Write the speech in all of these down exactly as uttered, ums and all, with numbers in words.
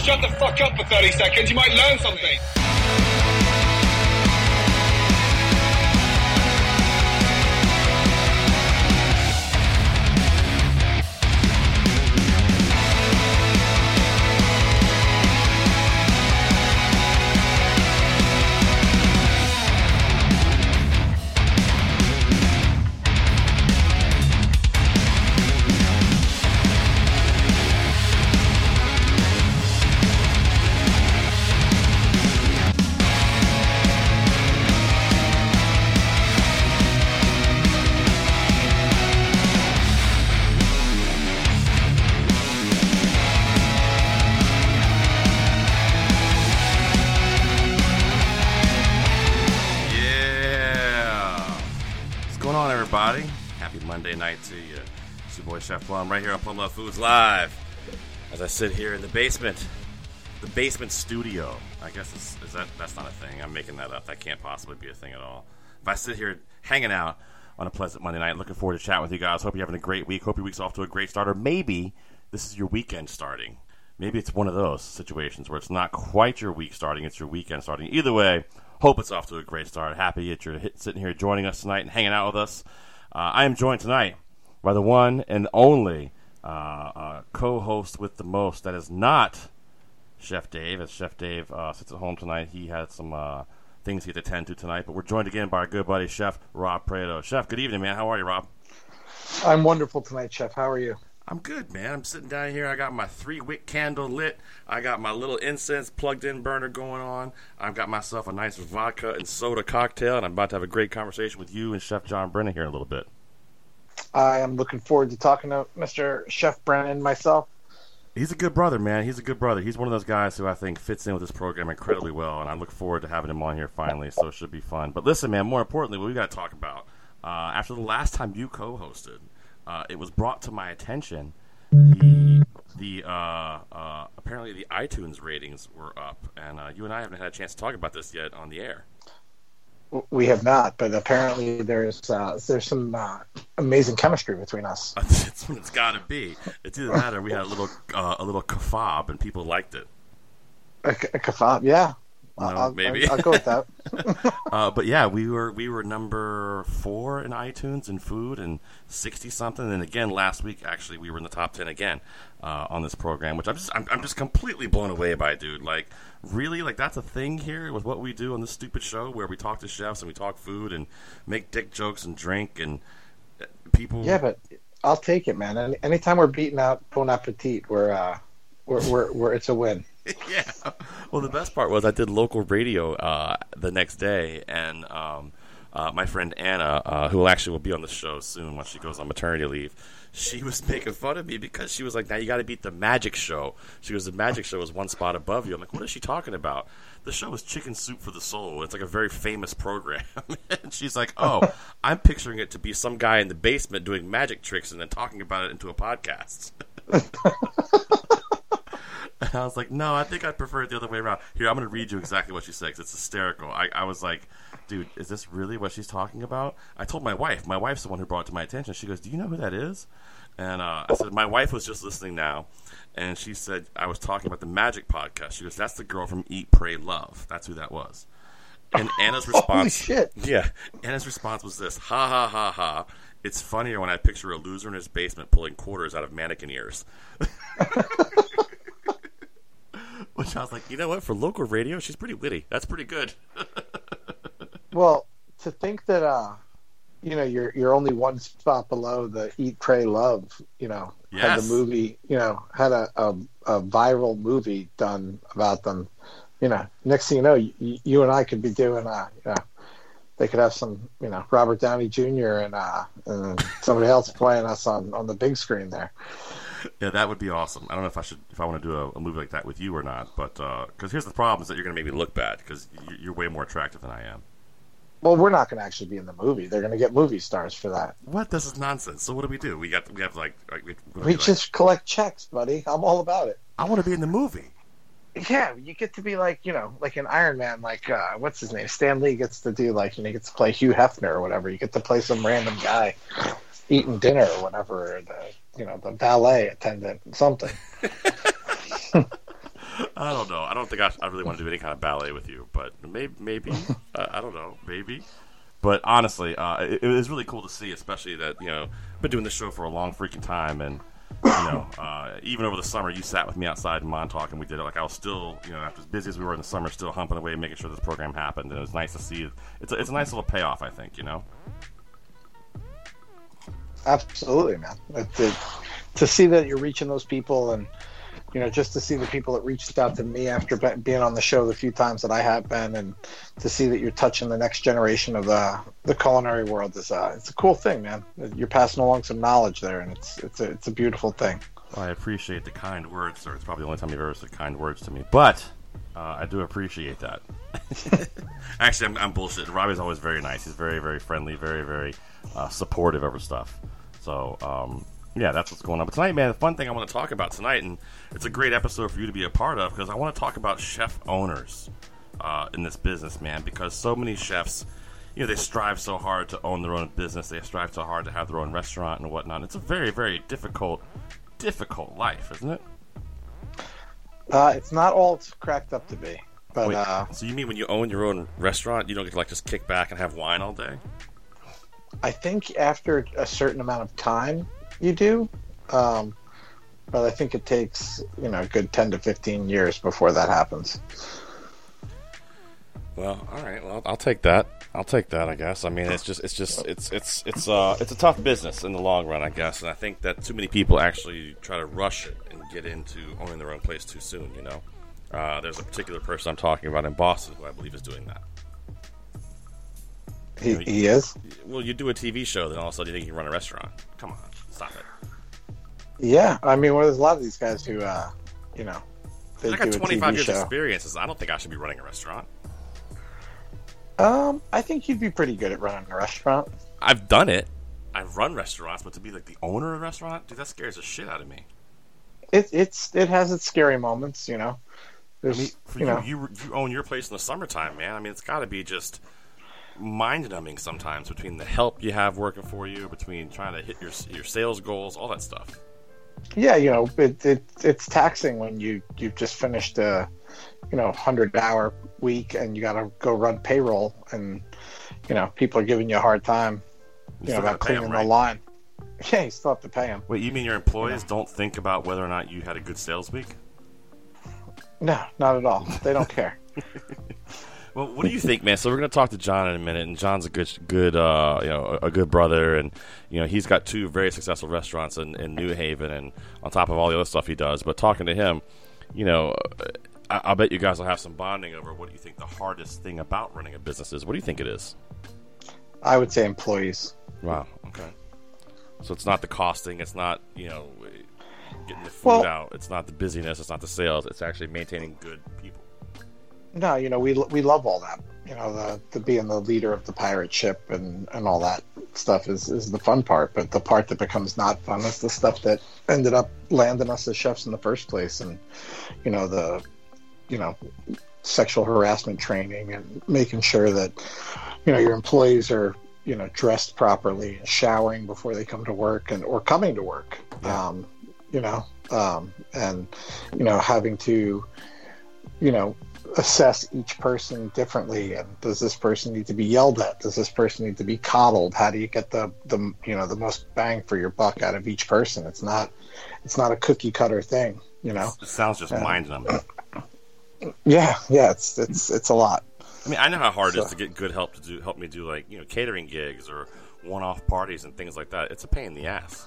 just shut the fuck up for thirty seconds. You might learn something. Monday night to you. It's your boy Chef Plum right here on Plum Love Foods Live as I sit here in the basement, the basement studio. I guess it's, is that that's not a thing. I'm making that up. That can't possibly be a thing at all. If I sit here hanging out on a pleasant Monday night, looking forward to chatting with you guys. Hope you're having a great week. Hope your week's off to a great start. Or maybe this is your weekend starting. Maybe it's one of those situations where it's not quite your week starting, it's your weekend starting. Either way, hope it's off to a great start. Happy that you're sitting here joining us tonight and hanging out with us. Uh, I am joined tonight by the one and only uh, uh, co-host with the most. That is not Chef Dave. As Chef Dave uh, sits at home tonight, he had some uh, things he had to attend to tonight. But we're joined again by our good buddy, Chef Rob Prado. Chef, good evening, man. How are you, Rob? I'm wonderful tonight, Chef. How are you? I'm good, man. I'm sitting down here. I got my three-wick candle lit. I got my little incense plugged-in burner going on. I've got myself a nice vodka and soda cocktail, and I'm about to have a great conversation with you and Chef John Brennan here in a little bit. I am looking forward to talking to Mister Chef Brennan myself. He's a good brother, man. He's a good brother. He's one of those guys who I think fits in with this program incredibly well, and I look forward to having him on here finally, so it should be fun. But listen, man, more importantly, what we got to talk about, uh, after the last time you co-hosted, Uh, it was brought to my attention the the uh, uh, apparently the iTunes ratings were up, and uh, you and I haven't had a chance to talk about this yet on the air. We have not, but apparently there's uh, there's some uh, amazing chemistry between us. It's what it's got to be. It's either that or we had a little uh, a little kebab and people liked it. A, a kebab, yeah. No, I'll, maybe I'll, I'll go with that. uh, but yeah, we were we were number four in iTunes in food and sixty something. And again, last week actually we were in the top ten again uh, on this program, which I'm just I'm, I'm just completely blown away by, dude. Like really, like that's a thing here with what we do on this stupid show where we talk to chefs and we talk food and make dick jokes and drink and people. Yeah, but I'll take it, man. Any, anytime we're beating out Bon Appetit, we're uh, we're, we're we're it's a win. Yeah. Well, the best part was I did local radio uh, the next day, and um, uh, my friend Anna, uh, who actually will be on the show soon once she goes on maternity leave, she was making fun of me because she was like, now you got to beat the Magic Show. She goes, the Magic Show is one spot above you. I'm like, what is she talking about? The show is Chicken Soup for the Soul. It's like a very famous program. And she's like, oh, I'm picturing it to be some guy in the basement doing magic tricks and then talking about it into a podcast. And I was like, no, I think I'd prefer it the other way around. Here, I'm going to read you exactly what she said because it's hysterical. I, I was like, dude, is this really what she's talking about? I told my wife. My wife's the one who brought it to my attention. She goes, do you know who that is? And uh, I said, my wife was just listening now. And she said, I was talking about the Magic podcast. She goes, that's the girl from Eat, Pray, Love. That's who that was. And Anna's response. Holy shit. Yeah. Anna's response was this, ha, ha, ha, ha. It's funnier when I picture a loser in his basement pulling quarters out of mannequin ears. Which I was like, you know what? For local radio, she's pretty witty. That's pretty good. Well, to think that, uh, you know, you're you're only one spot below the Eat, Pray, Love, you know, yes. had the movie, you know, had a, a, a viral movie done about them. You know, next thing you know, you, you and I could be doing, uh, you know, they could have some, you know, Robert Downey Junior and, uh, and somebody else playing us on, on the big screen there. Yeah, that would be awesome. I don't know if I should, if I want to do a, a movie like that with you or not, but because uh, here's the problem: is that you're going to make me look bad because you're way more attractive than I am. Well, we're not going to actually be in the movie. They're going to get movie stars for that. What? This is nonsense. So what do we do? We got, we have like, like we, we just like? collect checks, buddy. I'm all about it. I want to be in the movie. Yeah, you get to be like, you know, like an Iron Man, like, uh, what's his name? Stan Lee gets to do, like, you know, he gets to play Hugh Hefner or whatever. You get to play some random guy eating dinner or whatever, or the, you know, the valet attendant, something. I don't know. I don't think I, I really want to do any kind of ballet with you, but maybe, maybe. uh, I don't know, maybe. But honestly, uh, it, it was really cool to see, especially that, you know, I've been doing this show for a long freaking time, and, you know, uh, even over the summer, you sat with me outside in Montauk, and we did it. Like, I was still, you know, after as busy as we were in the summer, still humping away, making sure this program happened, and it was nice to see. It's a, it's a nice little payoff, I think, you know? Absolutely, man. It, it, to see that you're reaching those people, and, you know, just to see the people that reached out to me after be- being on the show the few times that I have been, and to see that you're touching the next generation of the the culinary world is uh, it's a cool thing, man. You're passing along some knowledge there, and it's it's a, it's a beautiful thing. Well, I appreciate the kind words, sir. It's probably the only time you've ever said kind words to me, but uh, I do appreciate that. Actually, I'm, I'm bullshitting. Robbie's always very nice. He's very, very friendly, very, very uh, supportive over stuff. So, um, yeah, that's what's going on. But tonight, man, the fun thing I want to talk about tonight, and it's a great episode for you to be a part of, because I want to talk about chef owners uh, in this business, man, because so many chefs, you know, they strive so hard to own their own business. They strive so hard to have their own restaurant and whatnot. It's a very, very difficult, difficult life, isn't it? Uh, it's not all it's cracked up to be. But, Wait, uh, so you mean when you own your own restaurant, you don't get to, like, just kick back and have wine all day? I think after a certain amount of time, you do. Um, but I think it takes, you know, a good ten to fifteen years before that happens. Well, all right. Well, I'll take that. I'll take that, I guess. I mean, it's just, it's just, it's, it's, it's, uh, it's a tough business in the long run, I guess. And I think that too many people actually try to rush it and get into owning their own place too soon, you know? Uh, there's a particular person I'm talking about in Boston who I believe is doing that. He, You know, he is? Well, you do a T V show, then all of a sudden you think you can run a restaurant. Come on, stop it. Yeah. I mean, well, there's a lot of these guys who, uh, you know, they I got do a twenty-five T V years show. experience. I don't think I should be running a restaurant. Um, I think you'd be pretty good at running a restaurant. I've done it. I've run restaurants, but to be like the owner of a restaurant, dude, that scares the shit out of me. It it's it has its scary moments, you know. There's, I mean, for you you, know, you, you own your place in the summertime, man. I mean, it's got to be just mind-numbing sometimes between the help you have working for you, between trying to hit your your sales goals, all that stuff. yeah, you know, it, it it's taxing when you you've just finished a, you know, hundred hour week and you got to go run payroll, and you know people are giving you a hard time, you, You know, still about gotta pay cleaning 'em, the right? line. Yeah, you still have to pay them. Wait, you mean your employees don't think about whether or not you had a good sales week? No, not at all. They don't care. Well, what do you think, man? So we're going to talk to John in a minute, and John's a good, good, uh, you know, a good brother, and you know, he's got two very successful restaurants in, in New Haven, and on top of all the other stuff he does. But talking to him, you know, I, I bet you guys will have some bonding over what do you think the hardest thing about running a business is. What do you think it is? I would say employees. Wow. Okay. So it's not the costing. It's not, you know, getting the food Well- out. It's not the busyness. It's not the sales. It's actually maintaining good people. No, you know, we we love all that. You know, the, the being the leader of the pirate ship and, and all that stuff is, is the fun part. But the part that becomes not fun is the stuff that ended up landing us as chefs in the first place. And, you know, the, you know, sexual harassment training and making sure that, you know, your employees are, you know, dressed properly and showering before they come to work and or coming to work. Yeah. Um, you know, um, and, you know, having to, you know, assess each person differently, and does this person need to be yelled at, does this person need to be coddled, how do you get the the you know the most bang for your buck out of each person? It's not it's not a cookie cutter thing, you know. It sounds just Uh, mind-numbing. yeah yeah it's it's it's a lot. I mean, I know how hard it is So- to get good help to do help me do, like, you know, catering gigs or one-off parties and things like that. It's a pain in the ass.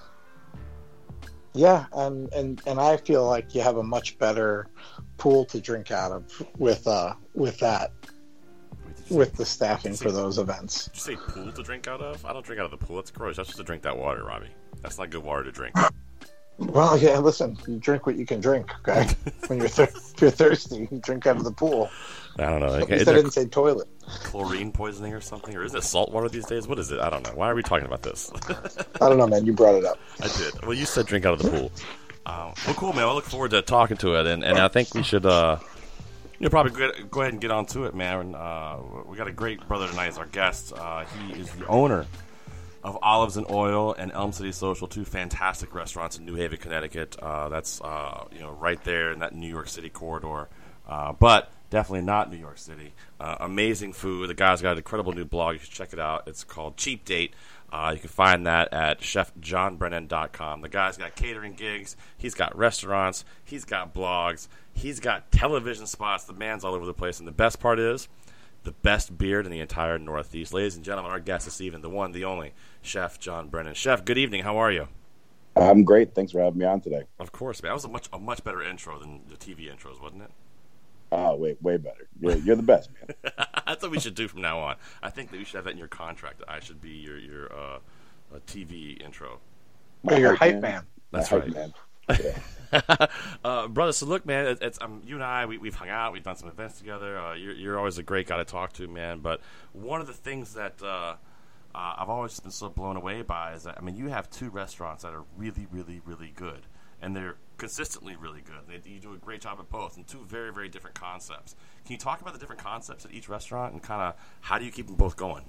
Yeah, and and and I feel like you have a much better pool to drink out of with uh with that Wait, did you with say, the staffing Did you for say- those events. did you say pool to drink out of? I don't drink out of the pool. That's gross. That's just to drink that water, Robbie. That's not good water to drink. Well, yeah, listen, you drink what you can drink, okay? When you're thir- if you're thirsty, you drink out of the pool. I don't know. At Is least I there didn't say toilet. chlorine poisoning or something? Or is it salt water these days? What is it? I don't know. Why are we talking about this? I don't know, man. You brought it up. I did. Well, you said drink out of the pool. Um, well, cool, man. I look forward to talking to it, and, and I think we should, uh, you know, probably go, go ahead and get on to it, man. Uh, we got a great brother tonight as our guest. Uh, he is the owner of Olives and Oil and Elm City Social, two fantastic restaurants in New Haven, Connecticut. Uh, that's uh, you know right there in that New York City corridor, uh, but definitely not New York City. Uh, amazing food. The guy's got an incredible new blog. You should check it out. It's called Cheap Date. Uh, you can find that at chef john brennan dot com. The guy's got catering gigs. He's got restaurants. He's got blogs. He's got television spots. The man's all over the place. And the best part is, the best beard in the entire Northeast. Ladies and gentlemen, our guest this evening, the one, the only, Chef John Brennan. Chef, good evening. How are you? I'm great. Thanks for having me on today. Of course, man. That was a much a much better intro than the T V intros, wasn't it? Oh, way, way better. You're, you're the best, man. That's what we should do from now on. I think that we should have that in your contract, that I should be your, your uh, uh, T V intro. You're your hype man. man. That's My right. hype man. Yeah. uh, brother, so look, man, it's, it's um, you and I, we, we've hung out, we've done some events together. Uh, you're, you're always a great guy to talk to, man. But one of the things that uh, uh, I've always been so blown away by is that, I mean, you have two restaurants that are really, really, really good. And they're consistently really good. They, you do a great job at both, and two very, very different concepts. Can you talk about the different concepts at each restaurant and kind of how do you keep them both going?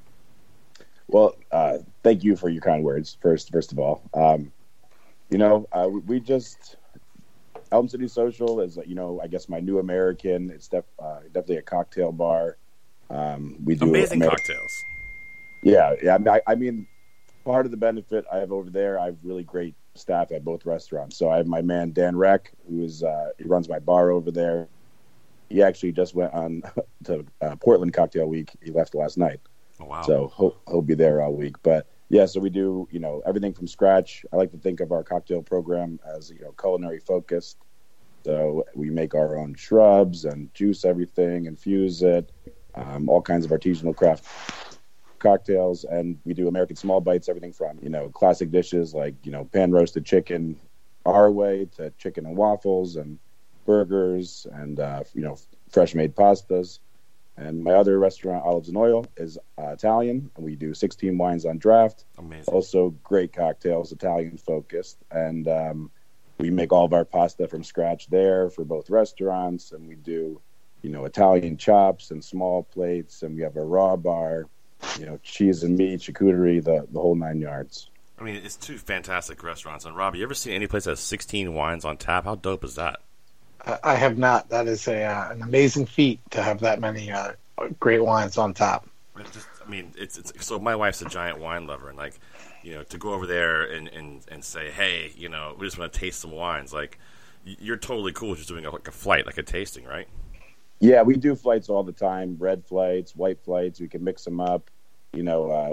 Well, uh, thank you for your kind words, first first of all. Um, you know, uh, we, we just, Elm City Social is, you know, I guess my new American. It's def, uh, definitely a cocktail bar. Um, we do Amazing Ameri- cocktails. Yeah, yeah. I, I mean, part of the benefit I have over there, I have really great staff at both restaurants. So I have my man Dan Reck, who is uh, he runs my bar over there. He actually just went on to uh, Portland Cocktail Week. He left last night. Oh, wow. So he'll, he'll be there all week. But yeah, so we do, you know, everything from scratch. I like to think of our cocktail program as, you know, culinary focused. So we make our own shrubs and juice everything, infuse it, um, all kinds of artisanal craft cocktails, and we do American small bites, everything from, you know, classic dishes like, you know, pan roasted chicken our way to chicken and waffles and burgers and, uh, you know, fresh made pastas. And my other restaurant, Olives and Oil, is uh, Italian, and we do sixteen wines on draft. Amazing. Also great cocktails, Italian focused. And um, we make all of our pasta from scratch there for both restaurants, and we do, you know, Italian chops and small plates, and we have a raw bar, you know, cheese and meat, charcuterie, the, the whole nine yards. I mean, it's two fantastic restaurants. And, Robbie, you ever seen any place that has sixteen wines on tap? How dope is that? I have not. That is a uh, an amazing feat to have that many uh, great wines on top. It just, I mean, it's, it's so my wife's a giant wine lover, and, like, you know, to go over there and, and, and say, hey, you know, we just want to taste some wines, like, you're totally cool with just doing a, like a flight, like a tasting, right? Yeah, we do flights all the time, red flights, white flights. We can mix them up. You know, uh,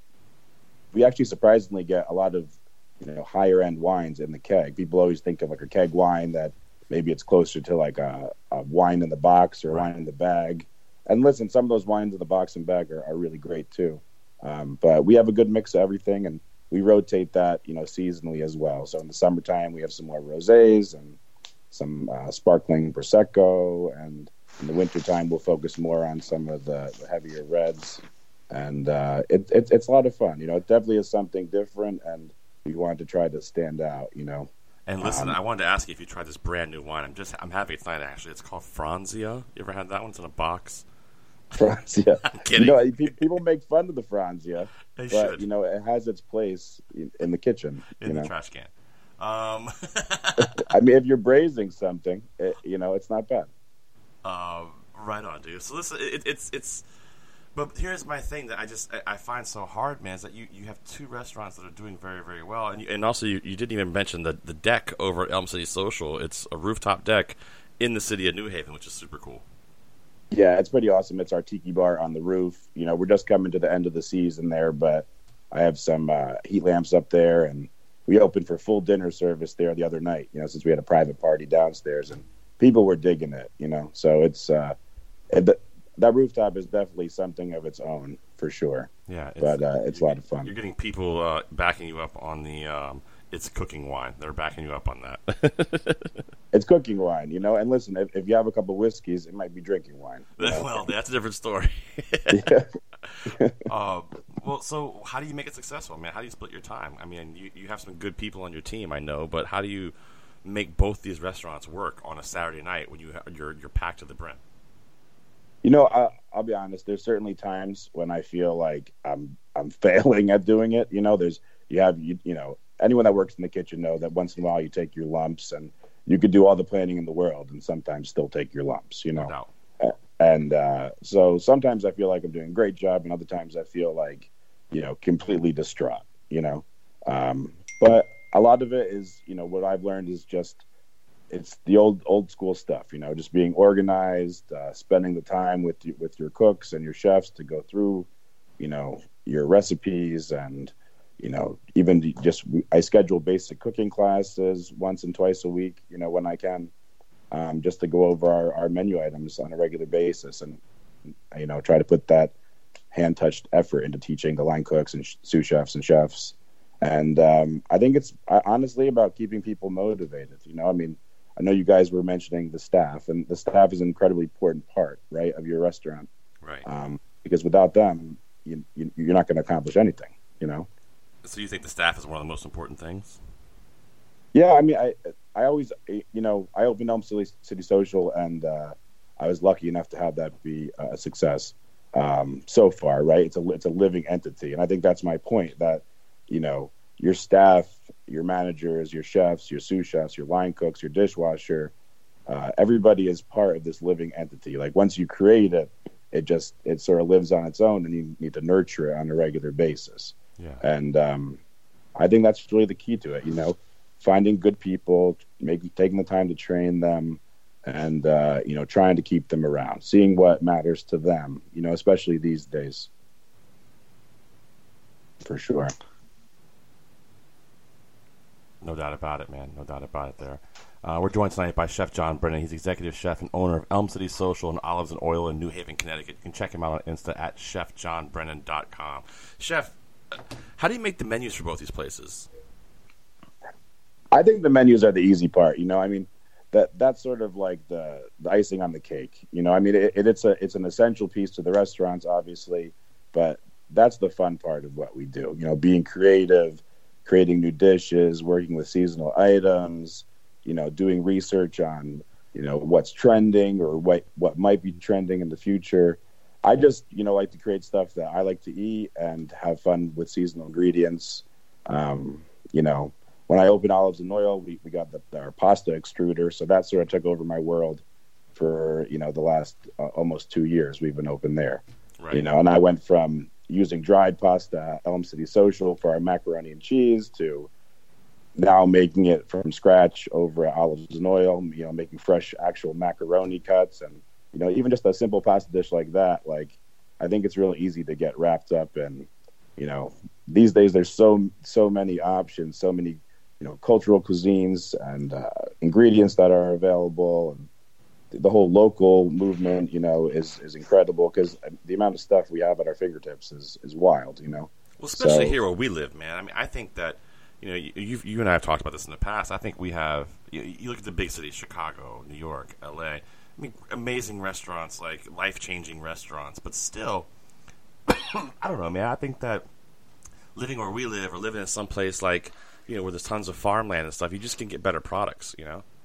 we actually surprisingly get a lot of, you know, higher end wines in the keg. People always think of like a keg wine that maybe it's closer to like a, a wine in the box or a wine in the bag. And listen, some of those wines in the box and bag are, are really great too. Um, but we have a good mix of everything, and we rotate that, you know, seasonally as well. So in the summertime, we have some more rosés and some uh, sparkling Prosecco, and in the wintertime, we'll focus more on some of the, the heavier reds. And uh, it, it, it's a lot of fun. You know, it definitely is something different, and we want to try to stand out, you know. And listen, Um, I wanted to ask you if you tried this brand new wine. I'm just, I'm having it tonight, actually. It's called Franzia. You ever had that one? It's in a box. Franzia. I'm kidding. You know, pe- people make fun of the Franzia, They but, should. you know, it has its place in, in the kitchen. In you the know? trash can. Um, I mean, if you're braising something, it, you know, it's not bad. uh, right on, dude. So listen, it, it's, it's, but here's my thing that I just, I, I find so hard, man, is that you, you have two restaurants that are doing very, very well. And you, and also, you, you didn't even mention the, the deck over at Elm City Social. It's a rooftop deck in the city of New Haven, which is super cool. Yeah, it's pretty awesome. It's our tiki bar on the roof. You know, we're just coming to the end of the season there, but I have some uh, heat lamps up there, and we opened for full dinner service there the other night, you know, since we had a private party downstairs, and people were digging it, you know. So it's uh, it, that rooftop is definitely something of its own for sure. Yeah, it's, but uh, it's a lot of fun. You're getting people uh, backing you up on the um, it's cooking wine. They're backing you up on that. It's cooking wine, you know. And listen, if, if you have a couple whiskeys, it might be drinking wine. You know? Well, that's a different story. Yeah. uh, well, so how do you make it successful, man? How do you split your time? I mean, you, you have some good people on your team, I know, but how do you make both these restaurants work on a Saturday night when you you're you're packed to the brim? You know, I, I'll be honest. There's certainly times when I feel like I'm I'm failing at doing it. You know, there's you have you you know anyone that works in the kitchen know that once in a while you take your lumps, and you could do all the planning in the world and sometimes still take your lumps. You know, no. and uh, so sometimes I feel like I'm doing a great job, and other times I feel like you know completely distraught. You know, um, but a lot of it is you know what I've learned is just. It's the old old school stuff, you know, just being organized, uh, spending the time with you, with your cooks and your chefs to go through, you know, your recipes and, you know, even just I schedule basic cooking classes once and twice a week, you know, when I can, um, just to go over our, our menu items on a regular basis and, you know, try to put that hand touched effort into teaching the line cooks and sous chefs and chefs. And um, I think it's honestly about keeping people motivated. You know, I mean, I know you guys were mentioning the staff, and the staff is an incredibly important part, right, of your restaurant. Right. Um, because without them, you, you, you're not going to accomplish anything, you know? So you think the staff is one of the most important things? Yeah, I mean, I I always, you know, I opened Elm City, City Social, and uh, I was lucky enough to have that be a success um, so far, right? It's a, it's a living entity, and I think that's my point, that, you know, your staff, your managers, your chefs, your sous chefs, your line cooks, your dishwasher, uh, everybody is part of this living entity. Like once you create it, it just, it sort of lives on its own and you need to nurture it on a regular basis. Yeah. And um, I think that's really the key to it, you know, finding good people, making, taking the time to train them and, uh, you know, trying to keep them around, seeing what matters to them, you know, especially these days. For sure. No doubt about it, man. No doubt about it there. Uh, we're joined tonight by Chef John Brennan. He's executive chef and owner of Elm City Social and Olives and Oil in New Haven, Connecticut. You can check him out on Insta at chef john brennan dot com. Chef, how do you make the menus for both these places? I think the menus are the easy part. You know, I mean, that that's sort of like the, the icing on the cake. You know, I mean, it, it, it's a it's an essential piece to the restaurants, obviously, but that's the fun part of what we do. You know, being creative, creating new dishes, working with seasonal items, you know, doing research on, you know, what's trending or what, what might be trending in the future. I just, you know, like to create stuff that I like to eat and have fun with seasonal ingredients. Um, you know, when I opened Olives and Oil, we, we got the, our pasta extruder. So that sort of took over my world for, you know, the last uh, almost two years we've been open there. Right. You know, and I went from using dried pasta at Elm City Social for our macaroni and cheese to now making it from scratch over at Olives and Oil, you know, making fresh actual macaroni cuts. And, you know, even just a simple pasta dish like that, like, I think it's really easy to get wrapped up in, you know, these days there's so, so many options, so many, you know, cultural cuisines and uh, ingredients that are available. And the whole local movement, you know, is, is incredible because the amount of stuff we have at our fingertips is, is wild, you know. Well, especially so, here where we live, man. I mean, I think that, you know, you, you and I have talked about this in the past. I think we have, you, you look at the big cities, Chicago, New York, L A, I mean, amazing restaurants, like life-changing restaurants, but still, I don't know, man. I think that living where we live or living in some place like, you know, where there's tons of farmland and stuff, you just can get better products, you know.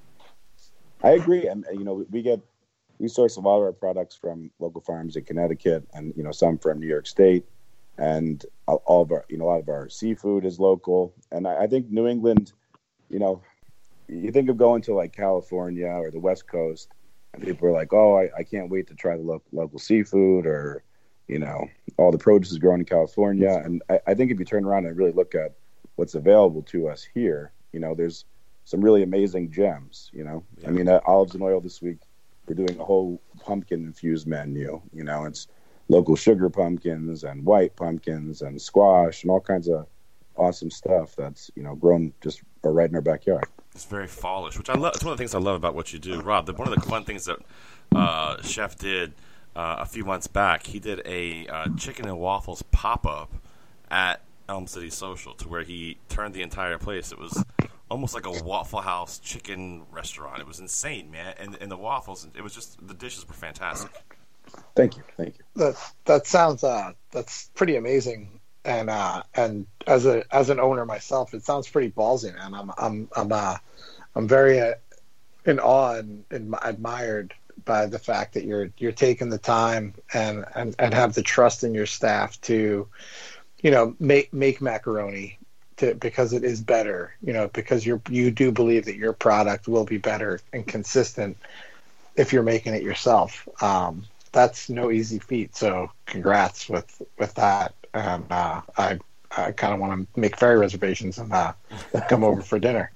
I agree, and you know, we get we source a lot of our products from local farms in Connecticut, and you know, some from New York State, and all of our, you know, a lot of our seafood is local. And I, I think New England, you know, you think of going to like California or the West Coast, and people are like, "Oh, I, I can't wait to try the lo- local seafood," or you know, all the produce is grown in California. And I, I think if you turn around and really look at what's available to us here, you know, there's some really amazing gems, you know. Yeah. I mean, at Olives and Oil this week, we're doing a whole pumpkin-infused menu. You know, it's local sugar pumpkins and white pumpkins and squash and all kinds of awesome stuff that's, you know, grown just right in our backyard. It's very fallish, which I love. It's one of the things I love about what you do, Rob. The, one of the fun things that uh, Chef did uh, a few months back, he did a uh, chicken and waffles pop-up at Elm City Social, to where he turned the entire place. It was almost like a Waffle House chicken restaurant. It was insane, man. And and the waffles, it was just, the dishes were fantastic. Thank you, thank you. That that sounds uh that's pretty amazing. And uh and as a as an owner myself, it sounds pretty ballsy, man. I'm I'm I'm uh I'm very uh, in awe and, and admired by the fact that you're you're taking the time and, and and have the trust in your staff to you know, make make macaroni to, because it is better, you know, because you're you do believe that your product will be better and consistent if you're making it yourself. Um, that's no easy feat. So congrats with with that. And uh, I I kind of want to make ferry reservations and uh, come over for dinner.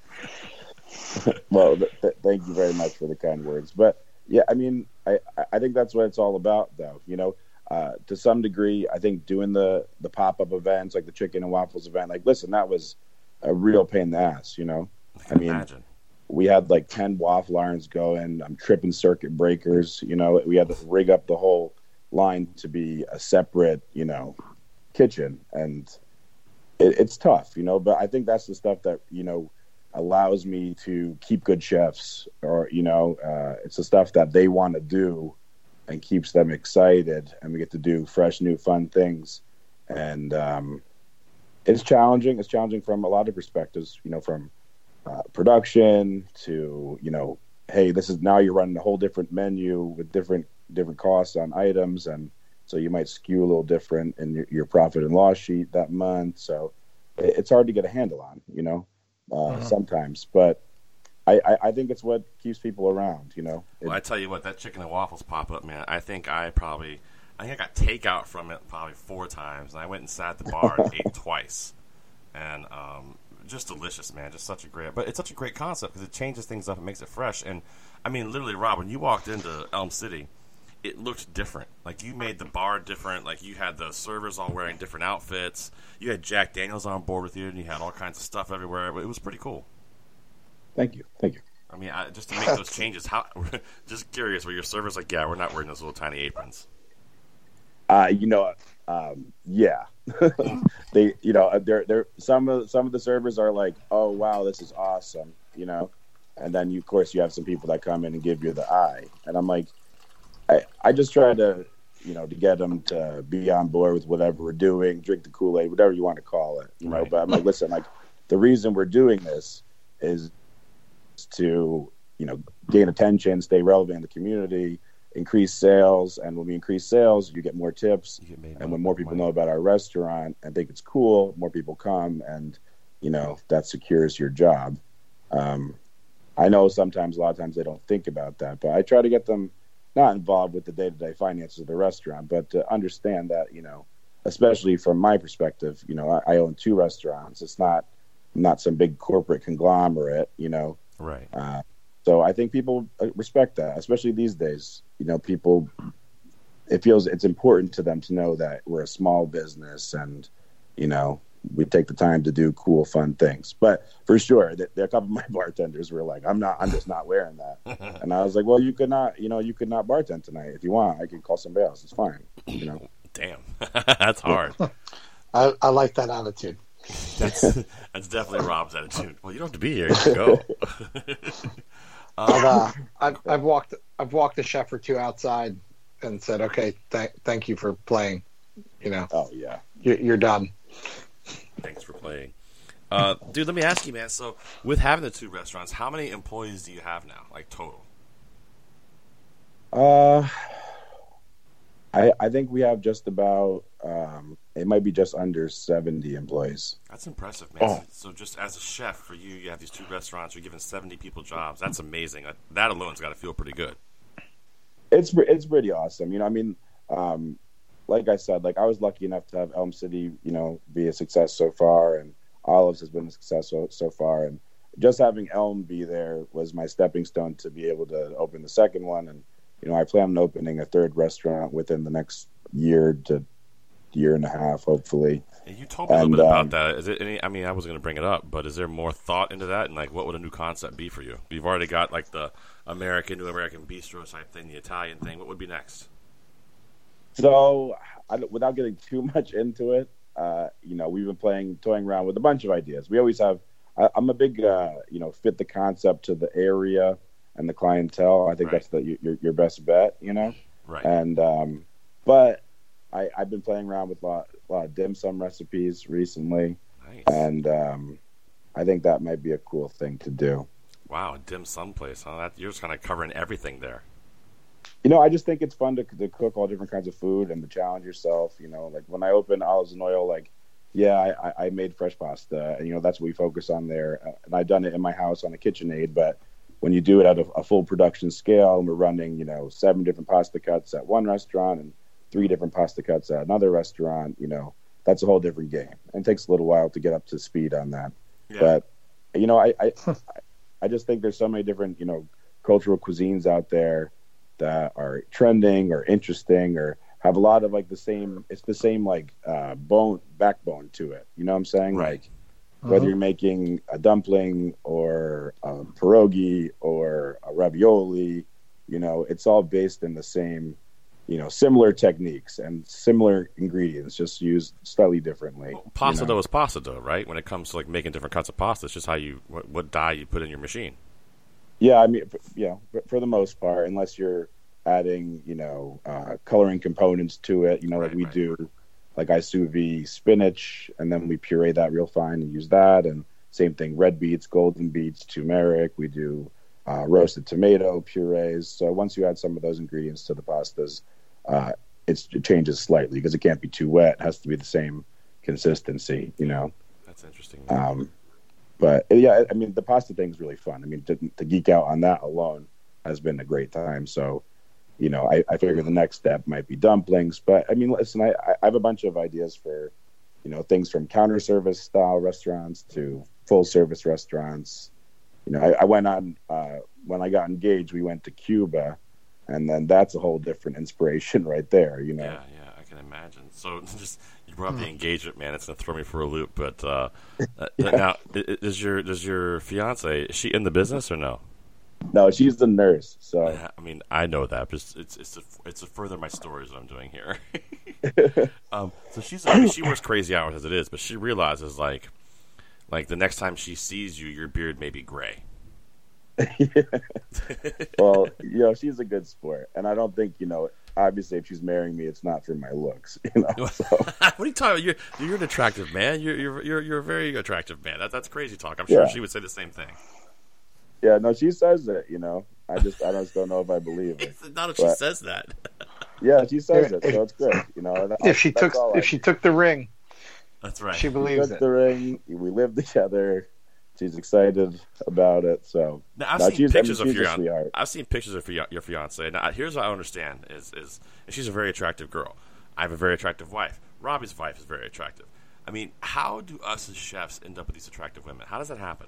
Well, th- th- thank you very much for the kind words. But yeah, I mean, I, I think that's what it's all about, though. You know, uh, to some degree, I think doing the, the pop up events like the chicken and waffles event, like, listen, that was a real pain in the ass. You know, I, I mean, imagine. We had like ten waffle irons going. I'm tripping circuit breakers. You know, we had to rig up the whole line to be a separate, you know, kitchen, and it, it's tough. You know, but I think that's the stuff that you know. allows me to keep good chefs, or you know, uh, it's the stuff that they want to do and keeps them excited, and we get to do fresh, new, fun things. And um, it's challenging. It's challenging from a lot of perspectives. You know, from uh, production to you know, hey, this is now you're running a whole different menu with different different costs on items, and so you might skew a little different in your, your profit and loss sheet that month. So it, it's hard to get a handle on. You know. Uh, mm-hmm. Sometimes, but I, I, I think it's what keeps people around, you know. It, well, I tell you what, that chicken and waffles pop up, man. I think I probably, I think I got takeout from it probably four times, and I went and sat at the bar and ate twice, and um, just delicious, man. Just such a great, but it's such a great concept because it changes things up and makes it fresh. And I mean, literally, Rob, when you walked into Elm City, it looked different. Like you made the bar different. Like you had the servers all wearing different outfits. You had Jack Daniels on board with you, and you had all kinds of stuff everywhere. It was pretty cool. Thank you, thank you. I mean, I, just to make those changes, how? Just curious, were your servers like, yeah, we're not wearing those little tiny aprons? Uh, you know, um, yeah. they, you know, they're they're some of some of the servers are like, oh wow, this is awesome, you know, and then you, of course, you have some people that come in and give you the eye, and I'm like. I, I just try to, you know, to get them to be on board with whatever we're doing, drink the Kool-Aid, whatever you want to call it, you know. Right. But I'm like, listen, like the reason we're doing this is to, you know, gain attention, stay relevant in the community, increase sales, and when we increase sales, you get more tips, and when more people know about our restaurant and think it's cool, more people come, and you know that secures your job. Um, I know sometimes, a lot of times, they don't think about that, but I try to get them. Not involved with the day-to-day finances of the restaurant, but to understand that, you know, especially from my perspective, you know, I, I own two restaurants. It's not not some big corporate conglomerate, you know. Right. Uh, so I think people respect that, especially these days. You know, people, it feels it's important to them to know that we're a small business and, you know, we take the time to do cool, fun things. But for sure, there a couple of my bartenders were like, I'm not, I'm just not wearing that. And I was like, well, you could not, you know, you could not bartend tonight. If you want, I can call somebody else. It's fine. You know? Damn. That's hard. I, I like that attitude. That's, that's definitely Rob's attitude. Well, you don't have to be here. You can go. um, I've, uh, I've, I've walked, I've walked a chef or two outside and said, okay, th- thank you for playing. You know, oh yeah, you're, you're done. Thanks for playing. Uh, dude, let me ask you, man. So, with having the two restaurants, how many employees do you have now, like total? Uh, I I think we have just about, um, it might be just under seventy employees. That's impressive, man. Oh. So, just as a chef, for you, you have these two restaurants, you're giving seventy people jobs. That's amazing. That alone's got to feel pretty good. It's, it's pretty awesome. You know, I mean, um, like I said, like I was lucky enough to have Elm City, you know, be a success so far, and Olives has been a success so, so far. And just having Elm be there was my stepping stone to be able to open the second one. And, you know, I plan on opening a third restaurant within the next year to year and a half, hopefully. And you told me and, a little bit um, about that. Is it any, I mean, I wasn't going to bring it up, but is there more thought into that? And, like, what would a new concept be for you? You've already got, like, the American, New American Bistro type thing, the Italian thing. What would be next? So, I, without getting too much into it, uh, you know, we've been playing, toying around with a bunch of ideas. We always have. I, I'm a big, uh, you know, fit the concept to the area and the clientele. I think right. that's the your, your best bet, you know. Right. And um, but I, I've been playing around with a lot, a lot of dim sum recipes recently, nice. and um, I think that might be a cool thing to do. Wow, dim sum place, huh? That, you're just kind of covering everything there. You know, I just think it's fun to, to cook all different kinds of food and to challenge yourself. You know, like when I opened Olives and Oil, like Yeah, I, I- I made fresh pasta, and you know that's what we focus on there. Uh, and I've done it in my house on a KitchenAid, but when you do it at a, a full production scale, and we're running, you know, seven different pasta cuts at one restaurant and three different pasta cuts at another restaurant, you know, that's a whole different game, and it takes a little while to get up to speed on that. Yeah. But you know, I, I I just think there's so many different, you know, cultural cuisines out there that are trending or interesting or have a lot of like the same. It's the same like uh, bone backbone to it. You know what I'm saying? Right. Like whether you're making a dumpling or a pierogi or a ravioli, you know, it's all based in the same, you know, similar techniques and similar ingredients, just used slightly differently. Well, pasta you know? dough is pasta dough, right? When it comes to like making different cuts of pasta, it's just how you what, what dye you put in your machine. Yeah, I mean, yeah, for, for the most part, unless you're adding, you know, uh, coloring components to it, you know, Right, like we right. do, like I sous vide spinach, and then we puree that real fine and use that. And same thing, red beets, golden beets, turmeric. We do uh, roasted tomato purees. So once you add some of those ingredients to the pastas, uh, it's, it changes slightly because it can't be too wet. It has to be the same consistency, you know. That's interesting. Um, but yeah, I mean, the pasta thing is really fun. I mean, to, to geek out on that alone has been a great time. So, you know, I, I figure the next step might be dumplings. But I mean, listen, I, I have a bunch of ideas for, you know, things from counter service style restaurants to full service restaurants. You know, I, I went on, uh, when I got engaged, we went to Cuba, and then that's a whole different inspiration right there, you know. Yeah, yeah, I can imagine. So just you brought up the engagement, man. It's gonna throw me for a loop. But uh, uh, now, i- i- does your does your fiance, is she in the business or no? No, she's the nurse, so Yeah, I mean, I know that, but it's it's it's to, it's to further my stories that I'm doing here. um, so she's I mean, she works crazy hours as it is, but she realizes like like the next time she sees you, your beard may be gray. well, you know, she's a good sport, and I don't think, you know, obviously if she's marrying me, it's not for my looks, you know. So. What are you talking about? You're, you're an attractive man. You're you're you're, you're a very attractive man. That, that's crazy talk. I'm sure Yeah. she would say the same thing. Yeah, no, she says it, you know. I just, I just don't know if I believe it. It's not if she But- says that. Yeah, she says it, If- so it's good, you know. That- If she that's took all I if she took the ring, That's right. she We believes took it. the ring. We live together. She's excited about it. So Now, I've no, seen she's, pictures I mean, of she's a your sweetheart. I've seen pictures of your, your fiance. Now, here's what I understand is is and she's a very attractive girl. I have a very attractive wife. Robbie's wife is very attractive. I mean, how do us as chefs end up with these attractive women? How does that happen?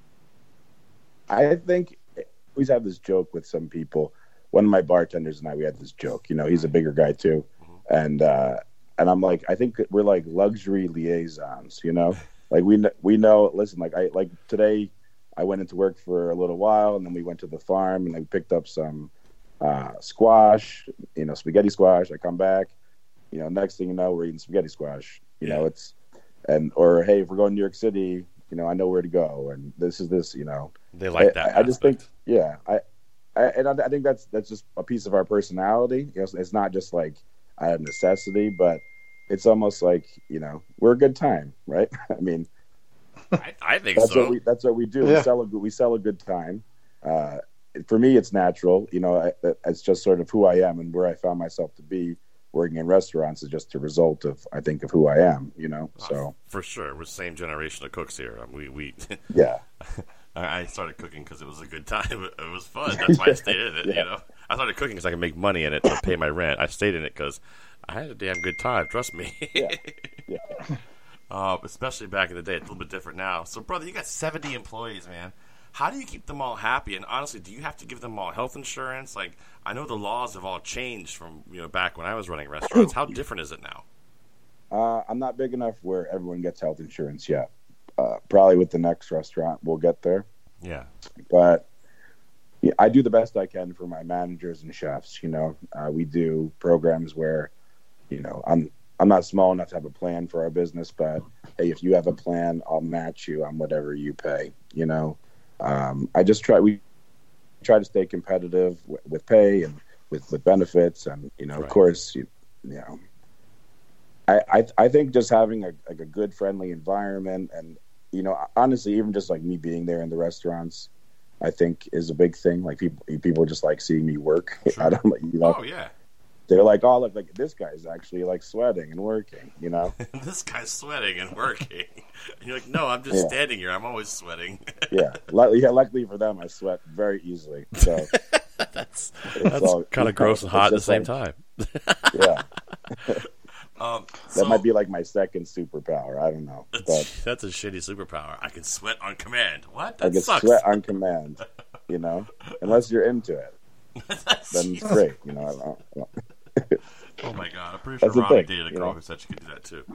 I think I always have this joke with some people. One of my bartenders and I, we had this joke. You know, he's a bigger guy too, and uh, and I'm like, I think we're like luxury liaisons. You know, like we kn- we know. Listen, like I like today, I went into work for a little while, and then we went to the farm and I picked up some uh, squash. You know, spaghetti squash. I come back. You know, next thing you know, we're eating spaghetti squash. You know, Yeah. it's and or hey, if we're going to New York City, you know, I know where to go, and this is this. You know. They like that. I, I just think, aspect. yeah, I, I and I, I think that's that's just a piece of our personality. You know, it's not just like out of necessity, but it's almost like, you know, we're a good time, right? I mean, I, I think that's so. what we that's what we do. Yeah. We sell a good we sell a good time. Uh, for me, it's natural. You know, I, it's just sort of who I am and where I found myself to be. Working in restaurants is just a result of, I think, of who I am. You know, so For sure, we're the same generation of cooks here. Um, we we. yeah. I I started cooking because it was a good time. It was fun. That's why I stayed in it. Yeah. You know, I started cooking because I could make money in it to pay my rent. I stayed in it because I had a damn good time. Trust me. Yeah. Yeah. Uh, especially back in the day, it's a little bit different now. So, brother, you got seventy employees, man. How do you keep them all happy? And honestly, do you have to give them all health insurance? Like, I know the laws have all changed from, you know, back when I was running restaurants. How different is it now? Uh, I'm not big enough where everyone gets health insurance yet. Uh, probably with the next restaurant, we'll get there. Yeah. But yeah, I do the best I can for my managers and chefs. You know, uh, we do programs where, you know, I'm I'm not small enough to have a plan for our business, but hey, if you have a plan, I'll match you on whatever you pay. You know, um, I just try we try to stay competitive w- with pay and with, with benefits, and you know, Right. of course, you, you know. I, I I think just having a like a good friendly environment, and you know, honestly, even just like me being there in the restaurants, I think is a big thing. Like people people just like seeing me work. Sure. I don't, you know, Oh, yeah. they're like, oh, look, like this guy's actually like sweating and working, you know. This guy's sweating and working. And you're like, no, I'm just Yeah. standing here. I'm always sweating. Yeah, luckily, yeah, luckily for them, I sweat very easily. So that's it's that's all- kind of it's gross all- and hot at the it's same just time. yeah, Um, that so, might be like my second superpower. I don't know, but that's a shitty superpower. I can sweat on command. What? I That can sucks. sweat on command. You know, unless you're into it, That's- then it's great. You know, I don't, I don't- Oh my god! I'm pretty sure That's the Robbie thing, dated a you girl know? who said she could do that too.